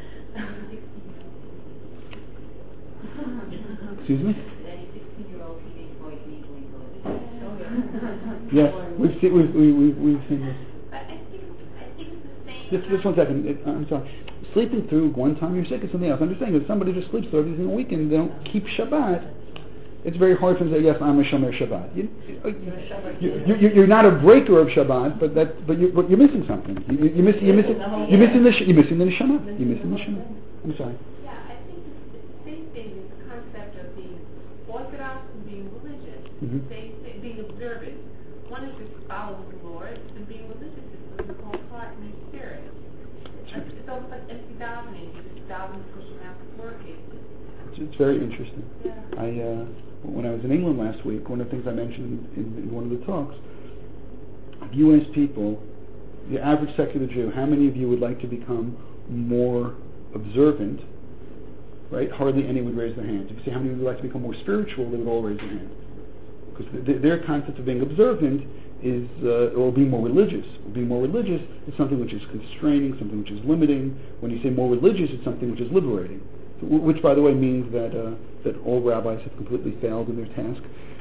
Excuse me? Any sixteen-year-old teenage boy can easily go to Yes, we've seen, we've, we, we, we've seen this. But I think, I think the same... Just, just one second. It, I'm sorry. Sleeping through one time you're sick is something else. I'm just saying if somebody just sleeps through every single weekend, they don't keep Shabbat, it's very hard for them to say, yes, I'm a Shomer Shabbat. You, you, you, you, you're not a breaker of Shabbat, but that, but, you, but you're missing something. You, you, you're, missing, you're, missing, you're missing the you're missing the neshama. You're missing the neshama. I'm sorry. Yeah, I think it's the same thing is the concept of being orthodox and being religious. Mm-hmm. They, they, being observant. One is just following the Lord, and being religious is with your whole heart and your spirit. It's, it's almost like empty davening. You're just davening, pushing out the floor cases. It's, it's very interesting. Yeah. I, uh, when I was in England last week, one of the things I mentioned in, in, in one of the talks, if you ask people, the average secular Jew, how many of you would like to become more observant, right? Hardly any would raise their hands. If you say how many would like to become more spiritual, they would all raise their hand. Because th- their concept of being observant is, uh, or being more religious. Being more religious is something which is constraining, something which is limiting. When you say more religious, it's something which is liberating. Which, by the way, means that uh, that all rabbis have completely failed in their task.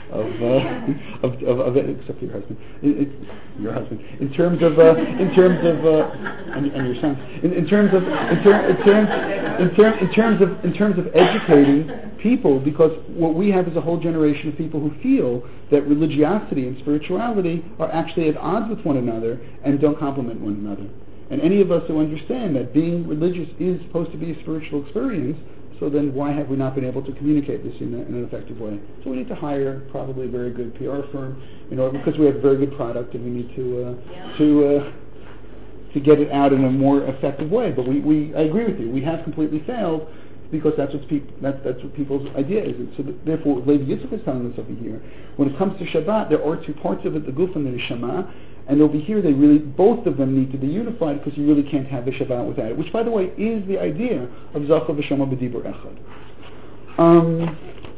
of, uh, of, of, of except for your husband, it, it, your husband, in terms of, uh, in terms of, uh, and, and your son, in, in terms of, in, ter- in terms, in, ter- in terms of, in terms of educating people, because what we have is a whole generation of people who feel that religiosity and spirituality are actually at odds with one another and don't complement one another. And any of us who understand that being religious is supposed to be a spiritual experience, so then why have we not been able to communicate this in, a, in an effective way? So we need to hire probably a very good P R firm, in order, because we have a very good product and we need to uh, Yeah. to uh, to get it out in a more effective way. But we, we I agree with you. We have completely failed because that's what people that, that's what people's idea is. And so that, therefore, what Levi Yitzchak is telling us over here, when it comes to Shabbat, there are two parts of it: the Guf and the Neshama. And over here, they really, both of them need to be unified because you really can't have the Shabbat without it. Which, by the way, is the idea of Zachar v'Shama b'Dibur Echad. Um,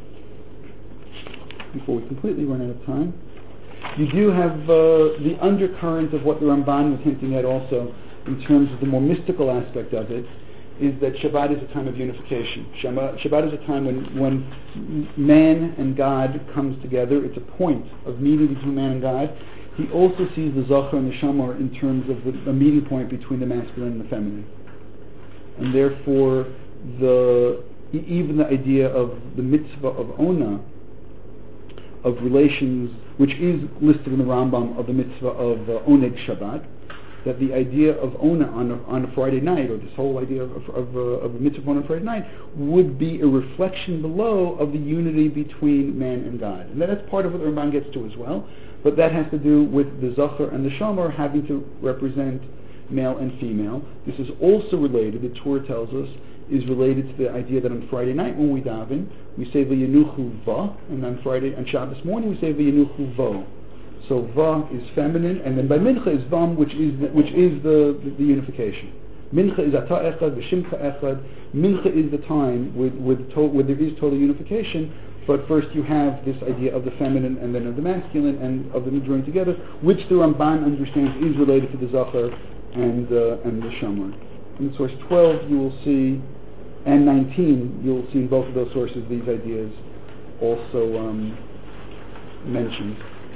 before we completely run out of time, you do have uh, the undercurrent of what the Ramban was hinting at also, in terms of the more mystical aspect of it, is that Shabbat is a time of unification. Shabbat, Shabbat is a time when, when man and God comes together. It's a point of meeting between man and God. He also sees the Zachar and the Shamar in terms of the, a meeting point between the masculine and the feminine. And therefore, the even the idea of the mitzvah of Ona, of relations, which is listed in the Rambam of the mitzvah of uh, Oneg Shabbat, that the idea of Ona on a, on a Friday night, or this whole idea of, of, uh, of a mitzvah on a Friday night, would be a reflection below of the unity between man and God. And that's part of what the Ramban gets to as well. But that has to do with the Zachar and the Shamar having to represent male and female. This is also related, the Torah tells us, is related to the idea that on Friday night when we daven, we say V'yanuchu va, and on Friday, on Shabbos morning, we say V'yanuchu vo. So va is feminine, and then by mincha is vam, which is the, which is the, the, the unification. Mincha is ata echad, v'shimcha echad. Mincha is the time with, with to, where there is total unification. But first you have this idea of the feminine and then of the masculine and of them joined together, which the Ramban understands is related to the Zachar and uh, and the Shamar. In source twelve you will see, and nineteen, you will see in both of those sources these ideas also um, mentioned.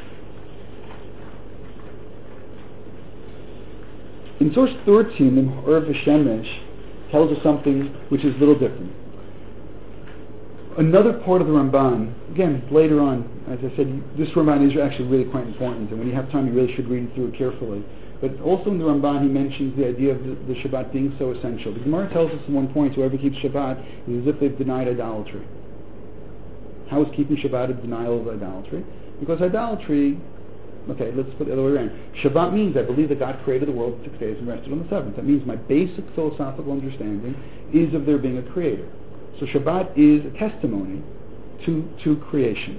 In source thirteen, the Or V'Shemesh tells us something which is a little different. Another part of the Ramban, again, later on, as I said, this Ramban is actually really quite important, and when you have time, you really should read through it carefully. But also in the Ramban, he mentions the idea of the, the Shabbat being so essential. The Gemara tells us in one point, whoever keeps Shabbat is as if they've denied idolatry. How is keeping Shabbat a denial of idolatry? Because idolatry, okay, let's put it the other way around. Shabbat means I believe that God created the world in six days and rested on the seventh. That means my basic philosophical understanding is of there being a creator. So Shabbat is a testimony to, to creation.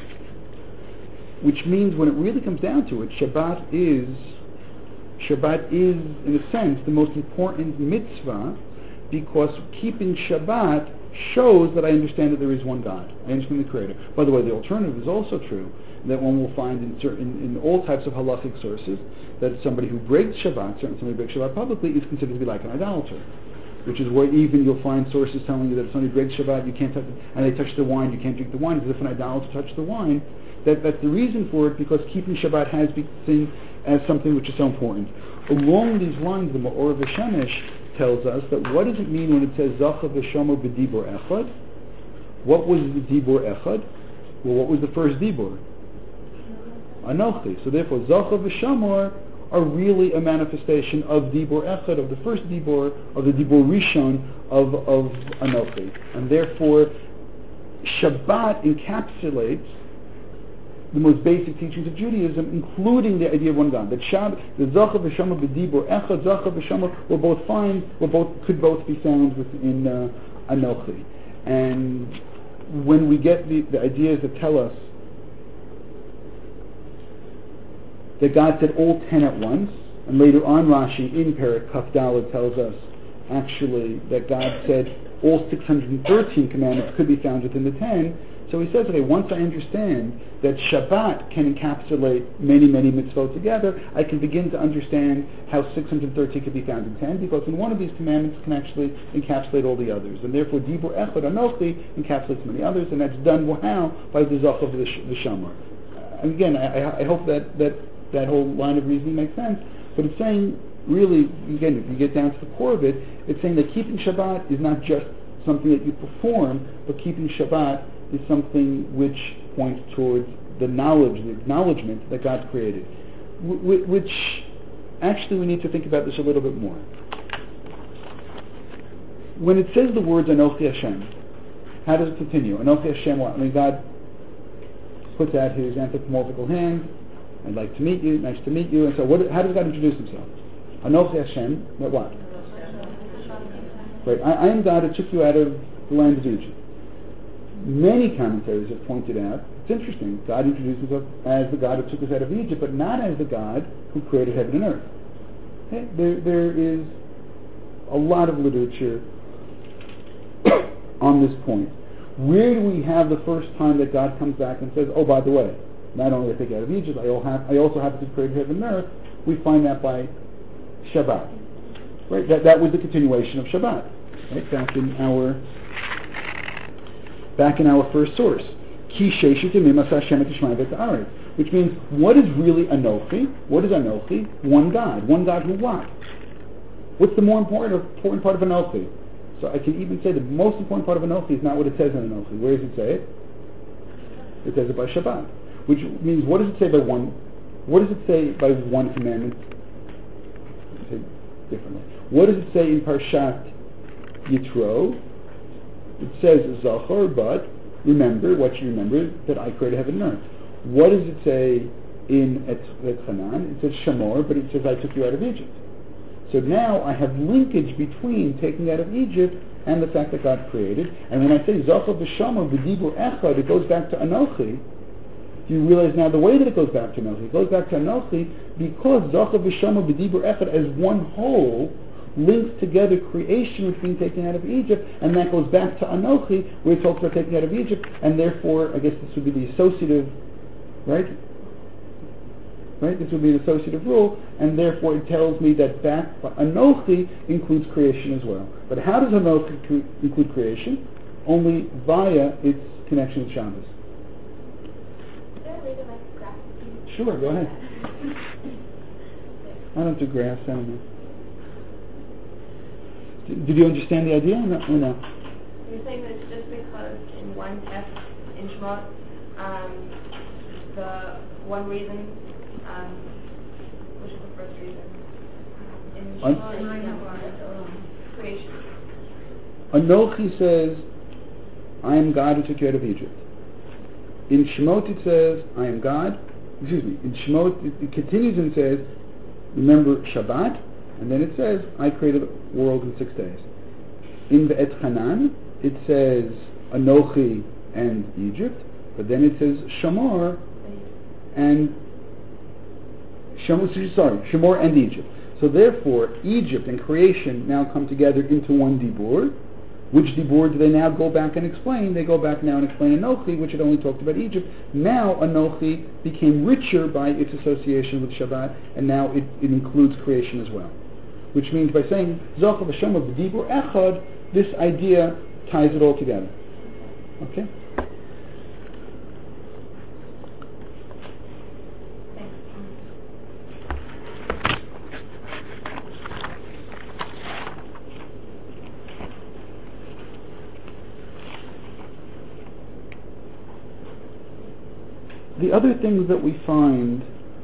Which means when it really comes down to it, Shabbat is, Shabbat is, in a sense, the most important mitzvah, because keeping Shabbat shows that I understand that there is one God. I understand the Creator. By the way, the alternative is also true, that one will find in, certain, in all types of halachic sources, that somebody who breaks Shabbat, certainly somebody who breaks Shabbat publicly, is considered to be like an idolater. Which is where even you'll find sources telling you that if somebody breaks Shabbat, you can't touch it, and they touch the wine, you can't drink the wine. It's as if an idolater touched the wine. That, that's the reason for it, because keeping Shabbat has been seen as something which is so important. Along these lines, the Ma'or V'Shemesh tells us that what does it mean when it says Zachar v'Shamar b'Dibur Echad? What was the Dibur Echad? Well, what was the first Dibur? Anochi. So therefore, Zachar v'Shamar are really a manifestation of Dibur Echad, of the first Dibur, of the Dibur Rishon of, of Anochi. And therefore, Shabbat encapsulates the most basic teachings of Judaism, including the idea of one God. That Shabbat, the Zachar v'Shamar b'Dibur Echad, Zachar v'Shamar were both fine, were both, could both be found within uh, Anochi. And when we get the, the ideas that tell us that God said all ten at once, and later on Rashi in Perek Kaf Daled tells us actually that God said all six hundred thirteen commandments could be found within the ten. So he says, okay, once I understand that Shabbat can encapsulate many, many mitzvot together, I can begin to understand how six hundred thirteen can be found in ten, because in one of these commandments can actually encapsulate all the others. And therefore, Dibur Echad Anochi encapsulates many others, and that's done how? By the Zach of the, sh- the Shamar. And again, I, I hope that, that that whole line of reasoning makes sense, but it's saying, really, again, if you get down to the core of it, it's saying that keeping Shabbat is not just something that you perform, but keeping Shabbat is something which points towards the knowledge, the acknowledgement that God created, w- which actually we need to think about this a little bit more. When it says the words Anochi Hashem, how does it continue? Anochi Hashem, what? I mean, God puts out his anthropomorphical hand, I'd like to meet you, nice to meet you, and so what, how does God introduce himself? Anochi Hashem, what? Right, I, I am God who took you out of the land of Egypt. Many commentators have pointed out, it's interesting, God introduced himself as the God who took us out of Egypt, but not as the God who created heaven and earth. Okay? There, there is a lot of literature on this point. Where do we have the first time that God comes back and says, oh, by the way, not only did I take you out of Egypt, I also have to create heaven and earth? We find that by Shabbat. Right? That, that was the continuation of Shabbat. Right? Back in our back in our first source. Ki which means, what is really Anochi? What is Anochi? One God. One God who what? What's the more important, important part of Anochi? So I can even say the most important part of Anochi is not what it says in Anochi. Where does it say it? It says it by Shabbat. Which means, what does it say by one? What does it say by one commandment? Say it differently. What does it say in Parshat Yitro? It says Zachor, but remember, what you remember, that I created heaven and earth. What does it say in Et Hanan? It says Shamor, but it says I took you out of Egypt. So now I have linkage between taking out of Egypt and the fact that God created. And when I say Zachor v'Shamor v'Dibur Echad, it goes back to Anochi. You realize now the way that it goes back to Anochi. It goes back to Anochi because Zachor v'Shamor v'Dibur Echad as one whole links together creation with being taken out of Egypt, and that goes back to Anochi, where it talks about taking out of Egypt, and therefore, I guess this would be the associative, right? Right? This would be an associative rule, and therefore it tells me that back Anochi includes creation as well. But how does Anochi cre- include creation? Only via its connection with Shabbos. Is there a way to like graph? Sure, go ahead. I don't do graphs anymore. Did you understand the idea or no? Or no? You're saying that it's just because in one text in Shemot, um, the one reason, um, which is the first reason, in Shemot, creation. Anochi says, I am God who took you out of Egypt. In Shemot it says, I am God. Excuse me. In Shemot it, it continues and says, remember Shabbat. And then it says, I created the world in six days. In the Et Hanan, it says Anochi and Egypt, but then it says Shamor and Shamor, sorry, Shamor and Egypt. So therefore, Egypt and creation now come together into one Dibur. Which Dibur do they now go back and explain? They go back now and explain Anochi, which had only talked about Egypt. Now Anochi became richer by its association with Shabbat, and now it, it includes creation as well. Which means by saying Zachor v'Shamor v'Dibur Echad, this idea ties it all together. Okay? The other things that we find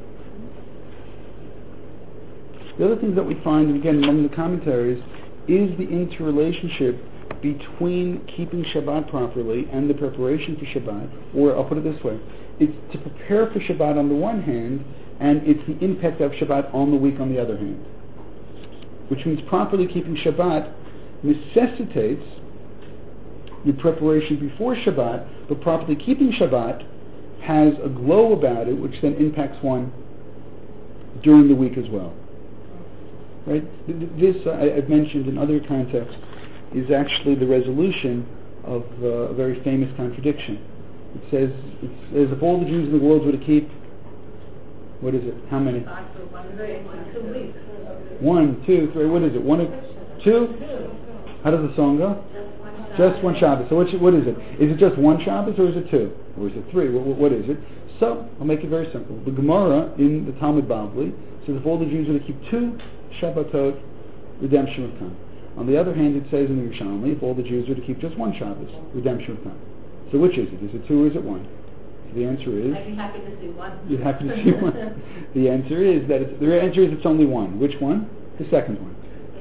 The other things that we find, again, among the commentaries, is the interrelationship between keeping Shabbat properly and the preparation for Shabbat, or I'll put it this way, it's to prepare for Shabbat on the one hand, and it's the impact of Shabbat on the week on the other hand. Which means properly keeping Shabbat necessitates the preparation before Shabbat, but properly keeping Shabbat has a glow about it, which then impacts one during the week as well. Right? This, uh, I've mentioned in other contexts, is actually the resolution of uh, a very famous contradiction. It says, it says if all the Jews in the world were to keep, what is it? How many? One, two, three. What is it? One, two? How does the song go? Just one Shabbos. So what, what is it? Is it just one Shabbos or is it two? Or is it three? What, what is it? So, I'll make it very simple. The Gemara in the Talmud Bavli says if all the Jews were to keep two Shabbatot, redemption would come. On the other hand, it says in the Yerushalmi, if all the Jews were to keep just one Shabbos, redemption would come. So which is it? Is it two or is it one? So the answer is... I'd be happy to see one. You're happy to see one. The answer is that it's, the answer is it's only one. Which one? The second one.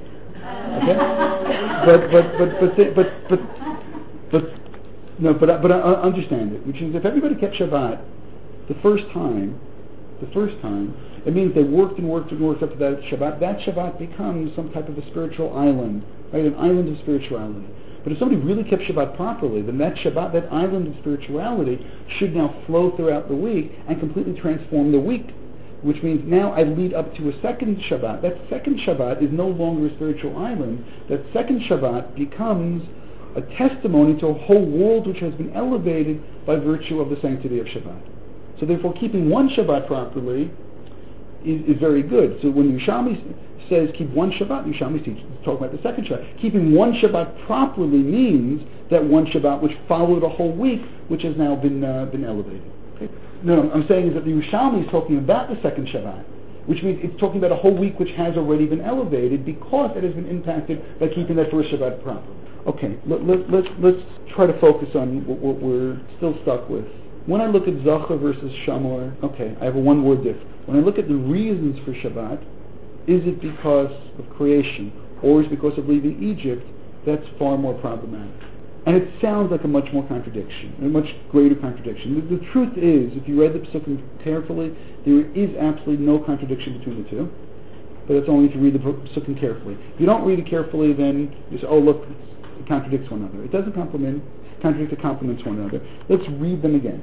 Okay? But but but but but but but, but no, but but I, I understand it. Which is if everybody kept Shabbat the first time, the first time, it means they worked and worked and worked up to that Shabbat. That Shabbat becomes some type of a spiritual island, right? An island of spirituality. But if somebody really kept Shabbat properly, then that Shabbat, that island of spirituality, should now flow throughout the week and completely transform the week. Which means now I lead up to a second Shabbat. That second Shabbat is no longer a spiritual island. That second Shabbat becomes a testimony to a whole world which has been elevated by virtue of the sanctity of Shabbat. So therefore, keeping one Shabbat properly is, is very good. So when Yerushalmi says keep one Shabbat, Yerushalmi is talking about the second Shabbat. Keeping one Shabbat properly means that one Shabbat which followed a whole week, which has now been uh, been elevated. Okay? No, no, I'm saying is that the Yerushalmi is talking about the second Shabbat, which means it's talking about a whole week which has already been elevated because it has been impacted by keeping that first Shabbat properly. Okay, let, let, let's, let's try to focus on what, what we're still stuck with. When I look at Zachar versus Shamor, okay, I have a one-word difference. When I look at the reasons for Shabbat, is it because of creation or is it because of leaving Egypt? That's far more problematic. And it sounds like a much more contradiction, a much greater contradiction. The, the truth is, if you read the Psukim carefully, there is absolutely no contradiction between the two. But it's only if you read the Psukim carefully. If you don't read it carefully, then you say, oh look, it contradicts one another. It doesn't complement, contradict, it complements one another. Let's read them again.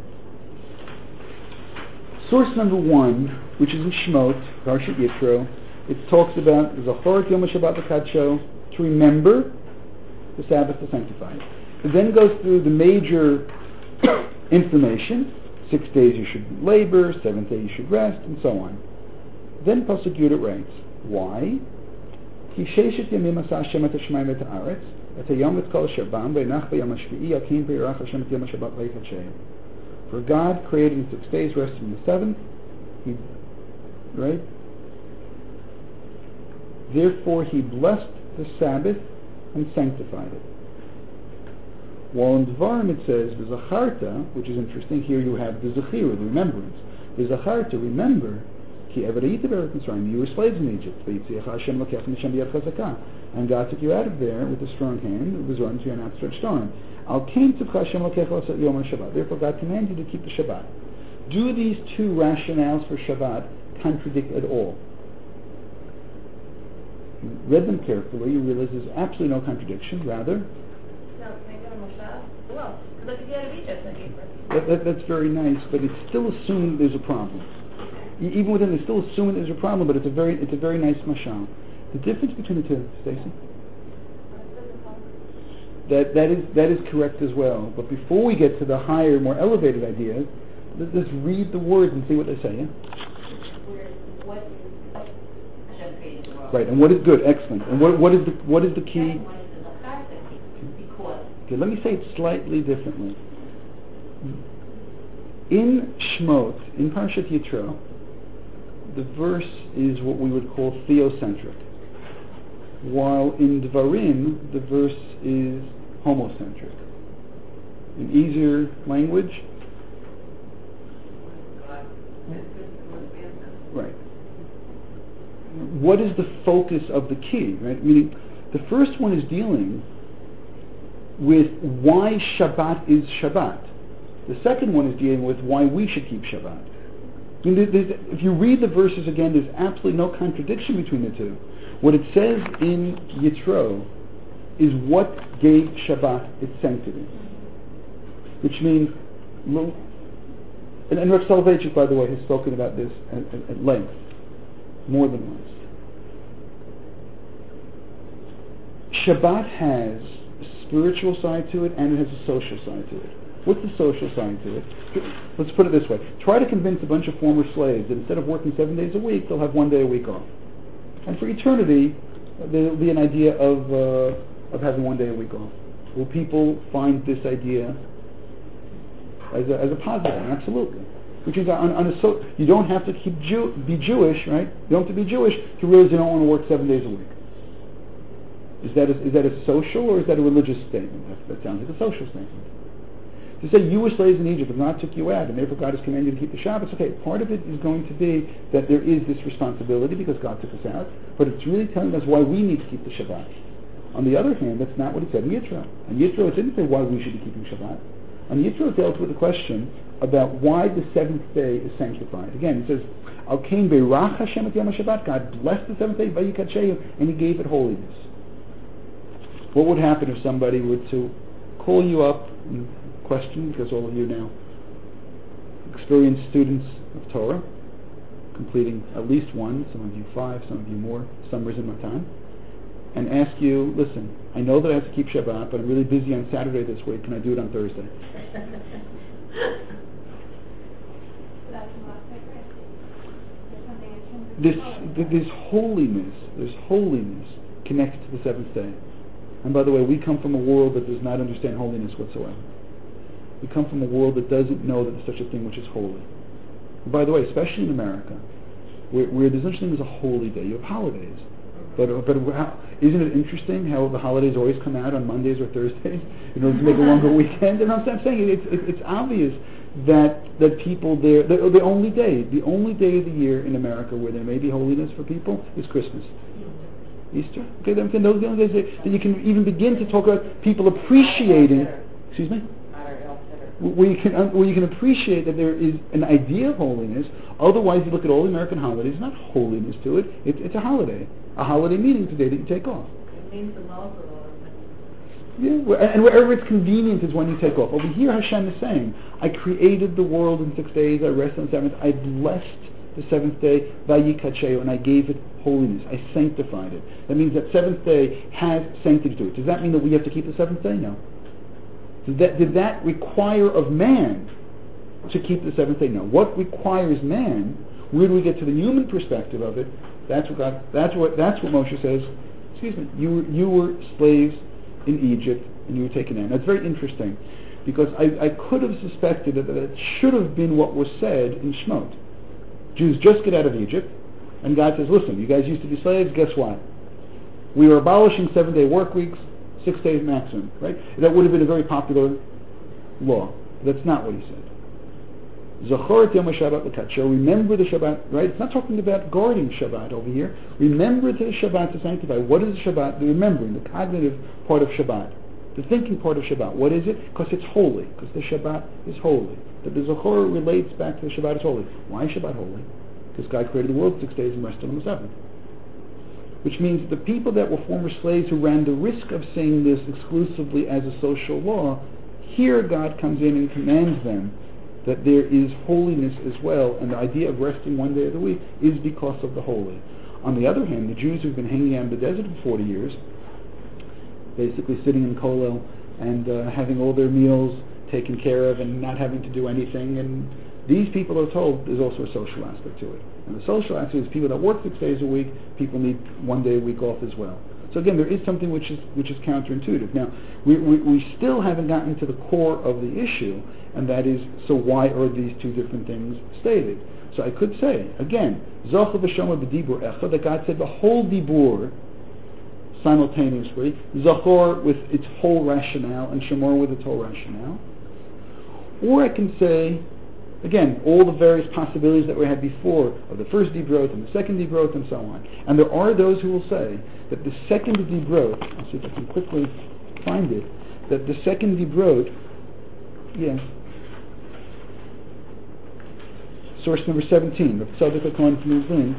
Source number one, which is in Shemot, Parshat Yitro, it talks about Zachor Yom HaShabbat L'Kadsho, to remember the Sabbath to sanctify it. It then goes through the major information. Six days you should labor, seventh day you should rest, and so on. Then Pasuk Yud writes, why? Ki sheishet yamim asa Hashem et hashmayim et haaretz, et hayom et kol shabam, ve'nach b'yom hashvi'i, al kin v'yirach Hashem et yom HaShabbat v'yikadsheh. For God created in six days, rested in the seventh. He, right? Therefore He blessed the Sabbath and sanctified it. While in Devarim it says, V'zacharta, which is interesting, here you have the Zechira, the remembrance. V'zacharta, remember, Ki evadayita b'Eretz Mitzrayim, you were slaves in Egypt, V'yitziach Hashem lokech Hashem b'yad chazakah, and God took you out of there with a strong hand, it was run to an outstretched arm. Al kain tzivcha Hashem lokech l'asat yom HaShabbat, therefore God commanded you to keep the Shabbat. Do these two rationales for Shabbat contradict at all? You read them carefully, you realize there's absolutely no contradiction, rather, That, that, that's very nice, but it's still assuming there's a problem. E- even within it's still assuming there's a problem, but it's a very it's a very nice mashal. The difference between the two, Stacy? That that is that is correct as well. But before we get to the higher, more elevated ideas, let, let's read the words and see what they say. Yeah? What Hashem created the world. Right, and what is good? Excellent. And what what is the what is the key? What is the Zacharta? Because. Okay, let me say it slightly differently. In Shemot, in Parshat Yitro, the verse is what we would call theocentric, while in Devarim, the verse is homocentric. In easier language, right. What is the focus of the key, right? Meaning, the first one is dealing with why Shabbat is Shabbat. The second one is dealing with why we should keep Shabbat. I mean, there's, there's, if you read the verses again, there's absolutely no contradiction between the two. What it says in Yitro is what gave Shabbat its sanctity. Which means, and, and Rav Soloveitchik, by the way, has spoken about this at, at, at length, more than once. Shabbat has a spiritual side to it and it has a social side to it. What's the social side to it? Let's put it this way. Try to convince a bunch of former slaves that instead of working seven days a week, they'll have one day a week off. And for eternity, there'll be an idea of uh, of having one day a week off. Will people find this idea as a, as a positive? Absolutely. Which is on, on a so you don't have to keep Jew, be Jewish, right? You don't have to be Jewish to realize you don't want to work seven days a week. Is that a, is that a social or is that a religious statement? That, that sounds like a social statement. To say you were slaves in Egypt and God took you out and therefore God has commanded you to keep the Shabbat, okay, part of it is going to be that there is this responsibility because God took us out, but it's really telling us why we need to keep the Shabbat. On the other hand, that's not what it said in Yitro. In Yitro it didn't say why we should be keeping Shabbat. On Yitro it dealt with the question about why the seventh day is sanctified. Again, it says, Al Kain Beirach Hashem et Yom HaShabbat, God blessed the seventh day, Vayikachehu, and He gave it holiness. What would happen if somebody were to call you up and question, because all of you now experienced students of Torah, completing at least one, some of you five, some of you more, summers in Matan, and ask you, listen, I know that I have to keep Shabbat, but I'm really busy on Saturday this week. Can I do it on Thursday? This, this holiness, this holiness connects to the seventh day. And by the way, we come from a world that does not understand holiness whatsoever. We come from a world that doesn't know that there's such a thing which is holy. And by the way, especially in America, where, where there's such a thing as a holy day, you have holidays. But, but how, isn't it interesting how the holidays always come out on Mondays or Thursdays in order to make a longer weekend? And I'm, I'm saying it's, it, it's obvious that that people there, the, the only day, the only day of the year in America where there may be holiness for people is Christmas. Easter? Okay, those are the only days that you can even begin to talk about people appreciating, excuse me? Where you can where you can appreciate that there is an idea of holiness. Otherwise, you look at all the American holidays, not holiness to it. It's, it's a holiday. A holiday meaning it's a day that you take off. It means the most of all. Yeah, and wherever it's convenient is when you take off. Over here, Hashem is saying, I created the world in six days, I rested on the seventh, I blessed the seventh day, Vayikacheo, and I gave it holiness. I sanctified it. That means that seventh day has sanctity to it. Does that mean that we have to keep the seventh day? No. Did that, did that require of man to keep the seventh day? No. What requires man? Where do we get to the human perspective of it? That's what God. That's what. That's what Moshe says. Excuse me. You were you were slaves in Egypt and you were taken in. That's very interesting, because I, I could have suspected that that should have been what was said in Shemot. Jews just get out of Egypt, and God says, "Listen, you guys used to be slaves. Guess what? We are abolishing seven-day work weeks." Six days maximum, right? That would have been a very popular law. That's not what he said. Zachor et Yom HaShabbat l'kadsho. Remember the Shabbat, right? It's not talking about guarding Shabbat over here. Remember the Shabbat to sanctify. What is the Shabbat? The remembering, the cognitive part of Shabbat. The thinking part of Shabbat. What is it? Because it's holy. Because the Shabbat is holy. That the Zachor relates back to the Shabbat is holy. Why is Shabbat holy? Because God created the world six days and rested on the seventh. Which means the people that were former slaves who ran the risk of saying this exclusively as a social law, here God comes in and commands them that there is holiness as well, and the idea of resting one day of the week is because of the holy. On the other hand, the Jews who've been hanging out in the desert for forty years, basically sitting in Kollel and uh, having all their meals taken care of and not having to do anything, and these people are told there's also a social aspect to it. And the social aspect is people that work six days a week, people need one day a week off as well. So again, there is something which is which is counterintuitive. Now, we, we, we still haven't gotten to the core of the issue, and that is, so why are these two different things stated? So I could say, again, Zocha v'Shomar b'dibur echa, that God said the whole dibur simultaneously, Zachor with its whole rationale, and Shomar with its whole rationale. Or I can say, again, all the various possibilities that we had before of the first debrot and the second debrot and so on. And there are those who will say that the second debrot, I'll see if I can quickly find it, that the second debrot, yeah, source number seventeen, of Tzadok HaKohen from Uzlin,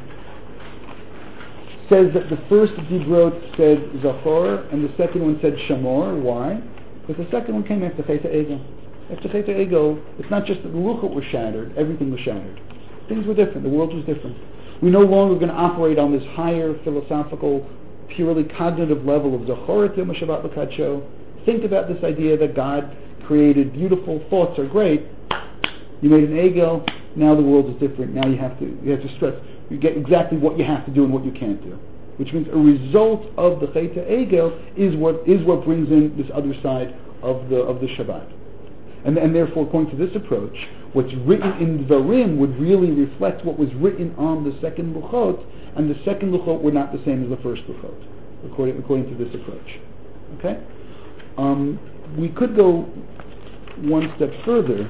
says that the first debrot said Zachor and the second one said Shamor. Why? Because the second one came after Chet HaEgel. After Chet HaEgel, it's not just that the Luchot was shattered, everything was shattered. Things were different, the world was different. We're no longer going to operate on this higher philosophical, purely cognitive level of Zachor et Yom HaShabbat l'kadsho. Think about this idea that God created beautiful, thoughts are great. You made an egel, now the world is different. Now you have to you have to stress. You get exactly what you have to do and what you can't do. Which means a result of the Cheta Egel is what is what brings in this other side of the of the Shabbat. And, and therefore, according to this approach, what's written in Dvarim would really reflect what was written on the second Luchot, and the second Luchot were not the same as the first Luchot, according, according to this approach. Okay? Um, we could go one step further,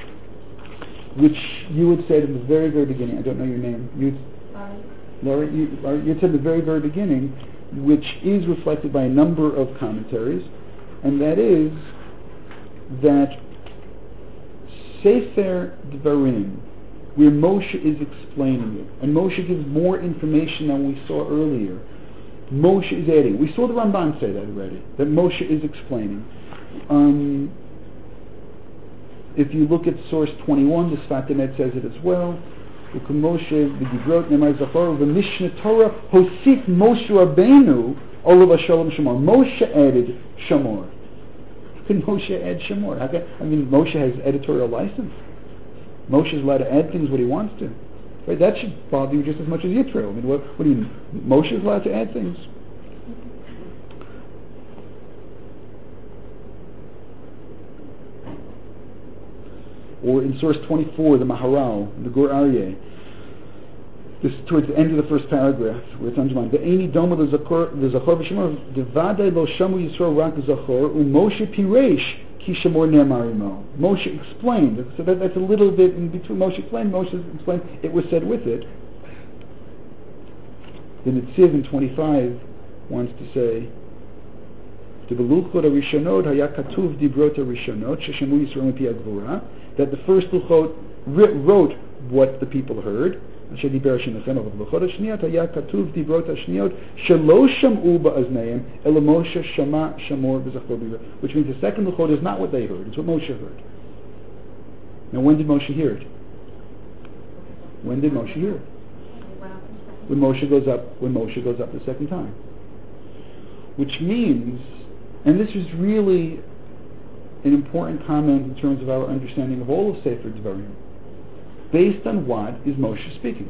which you had said in the very, very beginning. I don't know your name. You, Laura, you, you had said in the very, very beginning, which is reflected by a number of commentaries, and that is that Sefer Dvarim, where Moshe is explaining it, and Moshe gives more information than we saw earlier. Moshe is adding. We saw the Ramban say that already, that Moshe is explaining. Um, if you look at source twenty-one, the Sfat Emet says it as well. Moshe v'divrot nemar zachor v'mishnah Torah hosif Moshe Rabbeinu olav shalom shamor. Moshe added shamor. How can Moshe add shamor? How can, I mean, Moshe has editorial license. Moshe is allowed to add things what he wants to. Right? That should bother you just as much as Yitro. I mean, what, what do you mean? Moshe is allowed to add things. Or in source twenty-four, the Maharal, the Gur Aryeh, this towards the end of the first paragraph, where it's underlined, "Ve'eni doma the zachor v'shemor devadei lo shamu Yisrael rak zachor u'Moshe pireish ki shemor ne'amar imo." Moshe explained. So that, that's a little bit in between. Moshe explained. Moshe explained. It was said with it. The Netziv in twenty-five wants to say, "The beluchot harishonot haya katuv dibrot harishonot sheshemu Yisrael mipi hagvura." That the first Luchot wrote what the people heard. Which means the second Luchot is not what they heard, it's what Moshe heard. Now when did Moshe hear it? When did Moshe hear it? When Moshe goes up, when Moshe goes up the second time. Which means, and this is really an important comment in terms of our understanding of all of Sefer Dvarim. Based on what is Moshe speaking?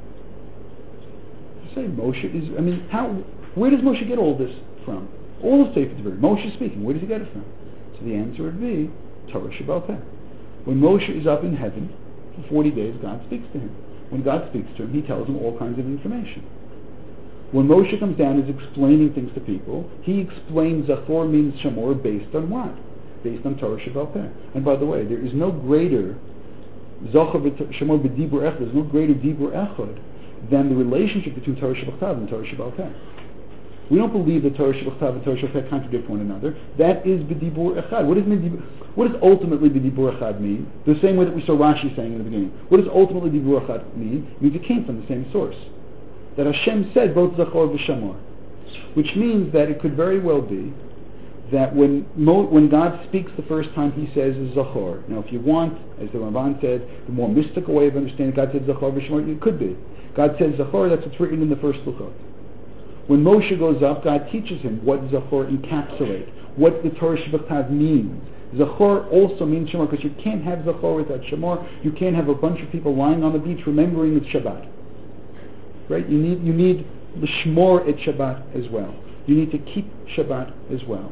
You say Moshe is, I mean, how, where does Moshe get all this from? All of Sefer Dvarim. Moshe is speaking. Where does he get it from? So the answer would be Torah Shebaal Peh. When Moshe is up in heaven for forty days, God speaks to him. When God speaks to him, he tells him all kinds of information. When Moshe comes down and is explaining things to people, he explains Zachor means Shamor based on what? Based on Torah Shebaal Peh. And by the way, there is no greater Zachor Shamor b'Dibur Echad, there's no greater Dibur Echad than the relationship between Torah Shebaal Peh and Torah Shebaal Peh. We don't believe that Torah Shebaal Peh and Torah Shebaal Peh contradict one another. That is b'Dibur Echad. What does, what does ultimately b'Dibur Echad mean? The same way that we saw Rashi saying in the beginning. What does ultimately Dibur Echad mean? It means it came from the same source. That Hashem said both Zachor v'Shamor. Which means that it could very well be that when Mo, when God speaks the first time, He says Zachor. Now, if you want, as the Ramban said, the more mystical way of understanding God said Zachor v'Shemor, it could be. God says Zachor, that's what's written in the first Luchot. When Moshe goes up, God teaches him what Zachor encapsulates, what the Torah Shebaal means. Zachor also means Shemor, because you can't have Zachor without Shemor. You can't have a bunch of people lying on the beach remembering it's Shabbat. Right? You need you need the Shmor at Shabbat as well. You need to keep Shabbat as well.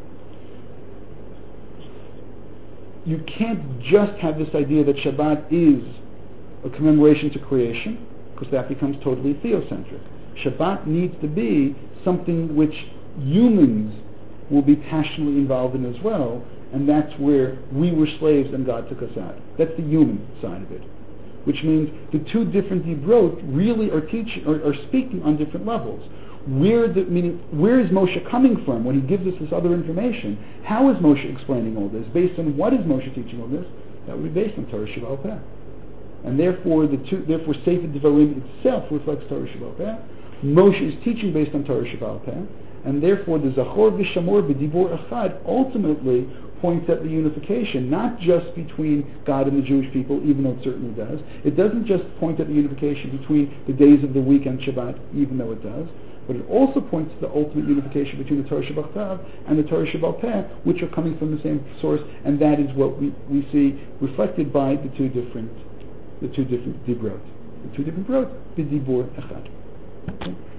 You can't just have this idea that Shabbat is a commemoration to creation, because that becomes totally theocentric. Shabbat needs to be something which humans will be passionately involved in as well, and that's where we were slaves and God took us out. That's the human side of it. Which means the two different Dibrot really are teaching, are, are speaking on different levels. Where the, meaning, where is Moshe coming from when he gives us this other information? How is Moshe explaining all this? Based on what is Moshe teaching all this? That would be based on Torah Shebaal Peh. And therefore, the two, therefore, Sefer Devarim itself reflects Torah Shebaal Peh. Moshe is teaching based on Torah Shebaal Peh, and therefore the Zachor v'Shamor b'Dibur Echad ultimately points at the unification, not just between God and the Jewish people, even though it certainly does. It doesn't just point at the unification between the days of the week and Shabbat, even though it does. But it also points to the ultimate unification between the Torah Shabbat and the Torah Shabbat Peh, which are coming from the same source, and that is what we, we see reflected by the two different the two different dibrot. The two different brot, the dibur echad. Okay?